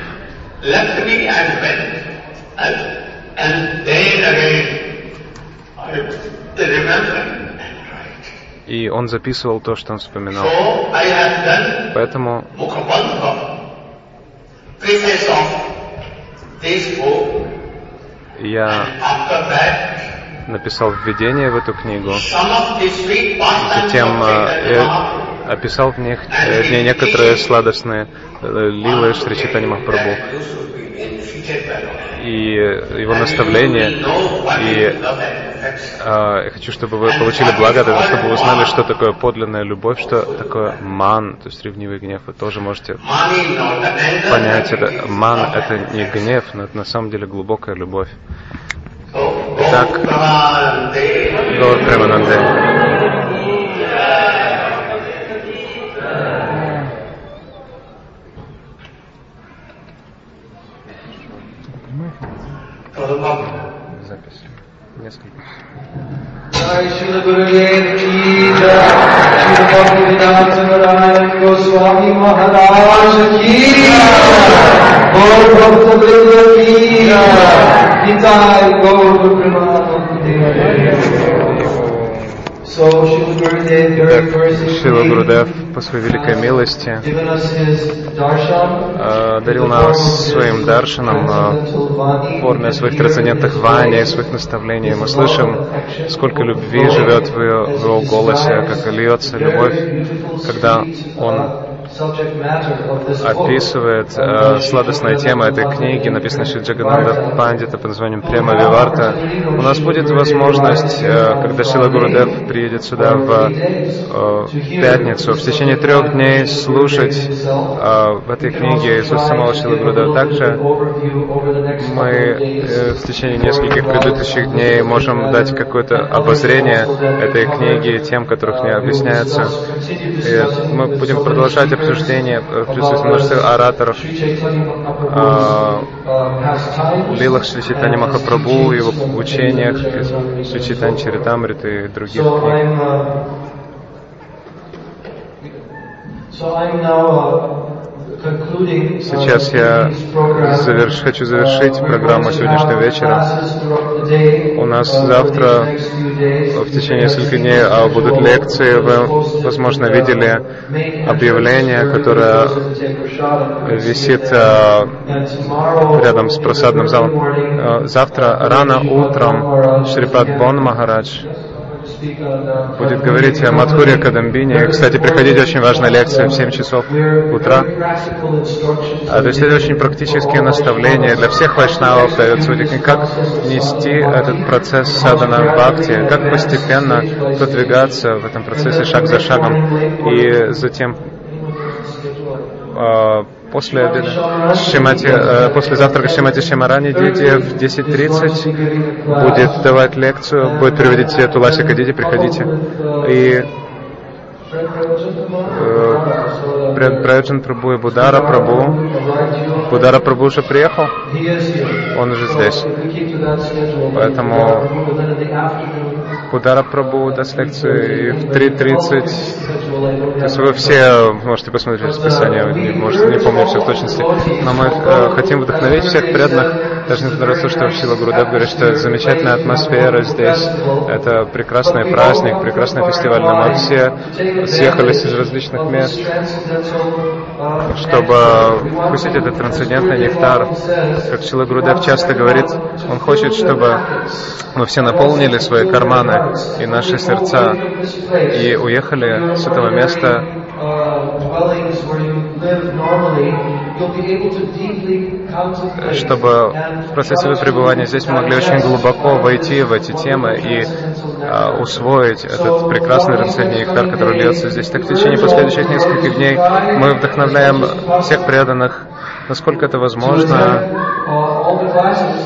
И он записывал то, что он вспоминал. Поэтому я написал введение в эту книгу. Затем я описал в них некоторые сладостные лилы Шри Чайтанья Махапрабху и его наставления. И я хочу, чтобы вы получили благо от этого, чтобы вы узнали, что такое подлинная любовь, что такое ман, то есть ревнивый гнев. Вы тоже можете понять это. Ман — это не гнев, но это на самом деле глубокая любовь. Итак, Гаур Премананде. Запись. Несколько. Jai Shri Gurudev Ki Jai, Shri Bhaktivedanta Narayan Goswami Maharaj Ki Jai, Gaur Bhakta Vrinda Ki Jai, Nitai Gaur Premanande. Шрила Гурудев по своей великой милости дарил нас своим даршаном в форме своих трансцендентных вани, своих наставлений. Мы слышим, сколько любви живет в его голосе, как льется любовь, когда он описывает сладостная тема этой книги, написанной Шри Джагананда Пандита под названием Према Виварта. У нас будет возможность, когда Шрила Гурудев приедет сюда в пятницу, в течение 3 дней слушать в этой книге из самого Шрила Гурудева. Также мы в течение нескольких предыдущих дней можем дать какое-то обозрение этой книги тем, которых не объясняется. И мы будем продолжать обсуждение в присутствии множества ораторов лилах Шри Чайтаньи Махапрабху, его учениях, Шри Чайтанья Чаритамриты и других книг. Сейчас я хочу завершить программу сегодняшнего вечера. У нас завтра в течение нескольких дней будут лекции. Вы, возможно, видели объявление, которое висит рядом с просадным залом. Завтра рано утром Шрипад Бон Махарадж будет говорить о Мадхуре Кадамбине. Кстати, приходите, очень важная лекция в 7 часов утра. То есть это очень практические наставления для всех вайшнавов дается, как нести этот процесс садхана бхакти, как постепенно продвигаться в этом процессе шаг за шагом. И затем после обеда после завтрака Шримати Шимарани Диди в 10:30 будет давать лекцию, будет приводить Туласи Кадиди, приходите. И Праджан Прабху и Будара Прабху уже приехал, он уже здесь. Поэтому Будара Прабху даст лекцию и в 3:30. То есть вы все можете посмотреть расписание, не помню все в точности. Но мы хотим вдохновить всех преданных, даже несмотря на то, что Шрила Гурудев говорит, что это замечательная атмосфера здесь, это прекрасный праздник, прекрасный фестиваль, но мы все съехались из различных мест, чтобы вкусить этот трансцендентный нектар. Как Шрила Гурудев часто говорит, он хочет, чтобы мы все наполнили свои карманы и наши сердца и уехали с этого места, чтобы в процессе пребывания здесь мы могли очень глубоко войти в эти темы и усвоить этот прекрасный трансцендентный нектар, который льется здесь. Так в течение последующих нескольких дней мы вдохновляем всех преданных, насколько это возможно,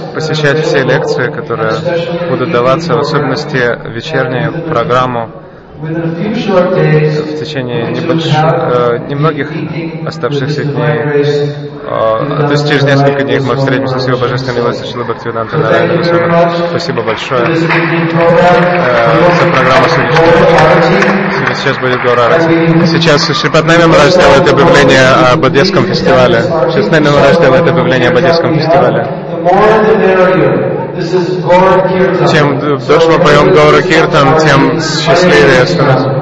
посещать все лекции, которые будут даваться, в особенности вечернюю программу В течение немногих оставшихся дней, то есть через несколько дней мы встретимся с Его Божественной милостью Шрилы Бхактивинода Нараяна Госвами. Спасибо большое за программу сегодняшнего. Сейчас будет Гаурарати. Сейчас Шрипад Найми Махарадж делает объявление об Одесском фестивале. Шрипад Найми Махарадж делает объявление об Одесском фестивале. Чем дольше мы поем Гаура Киртан, тем счастливее становится.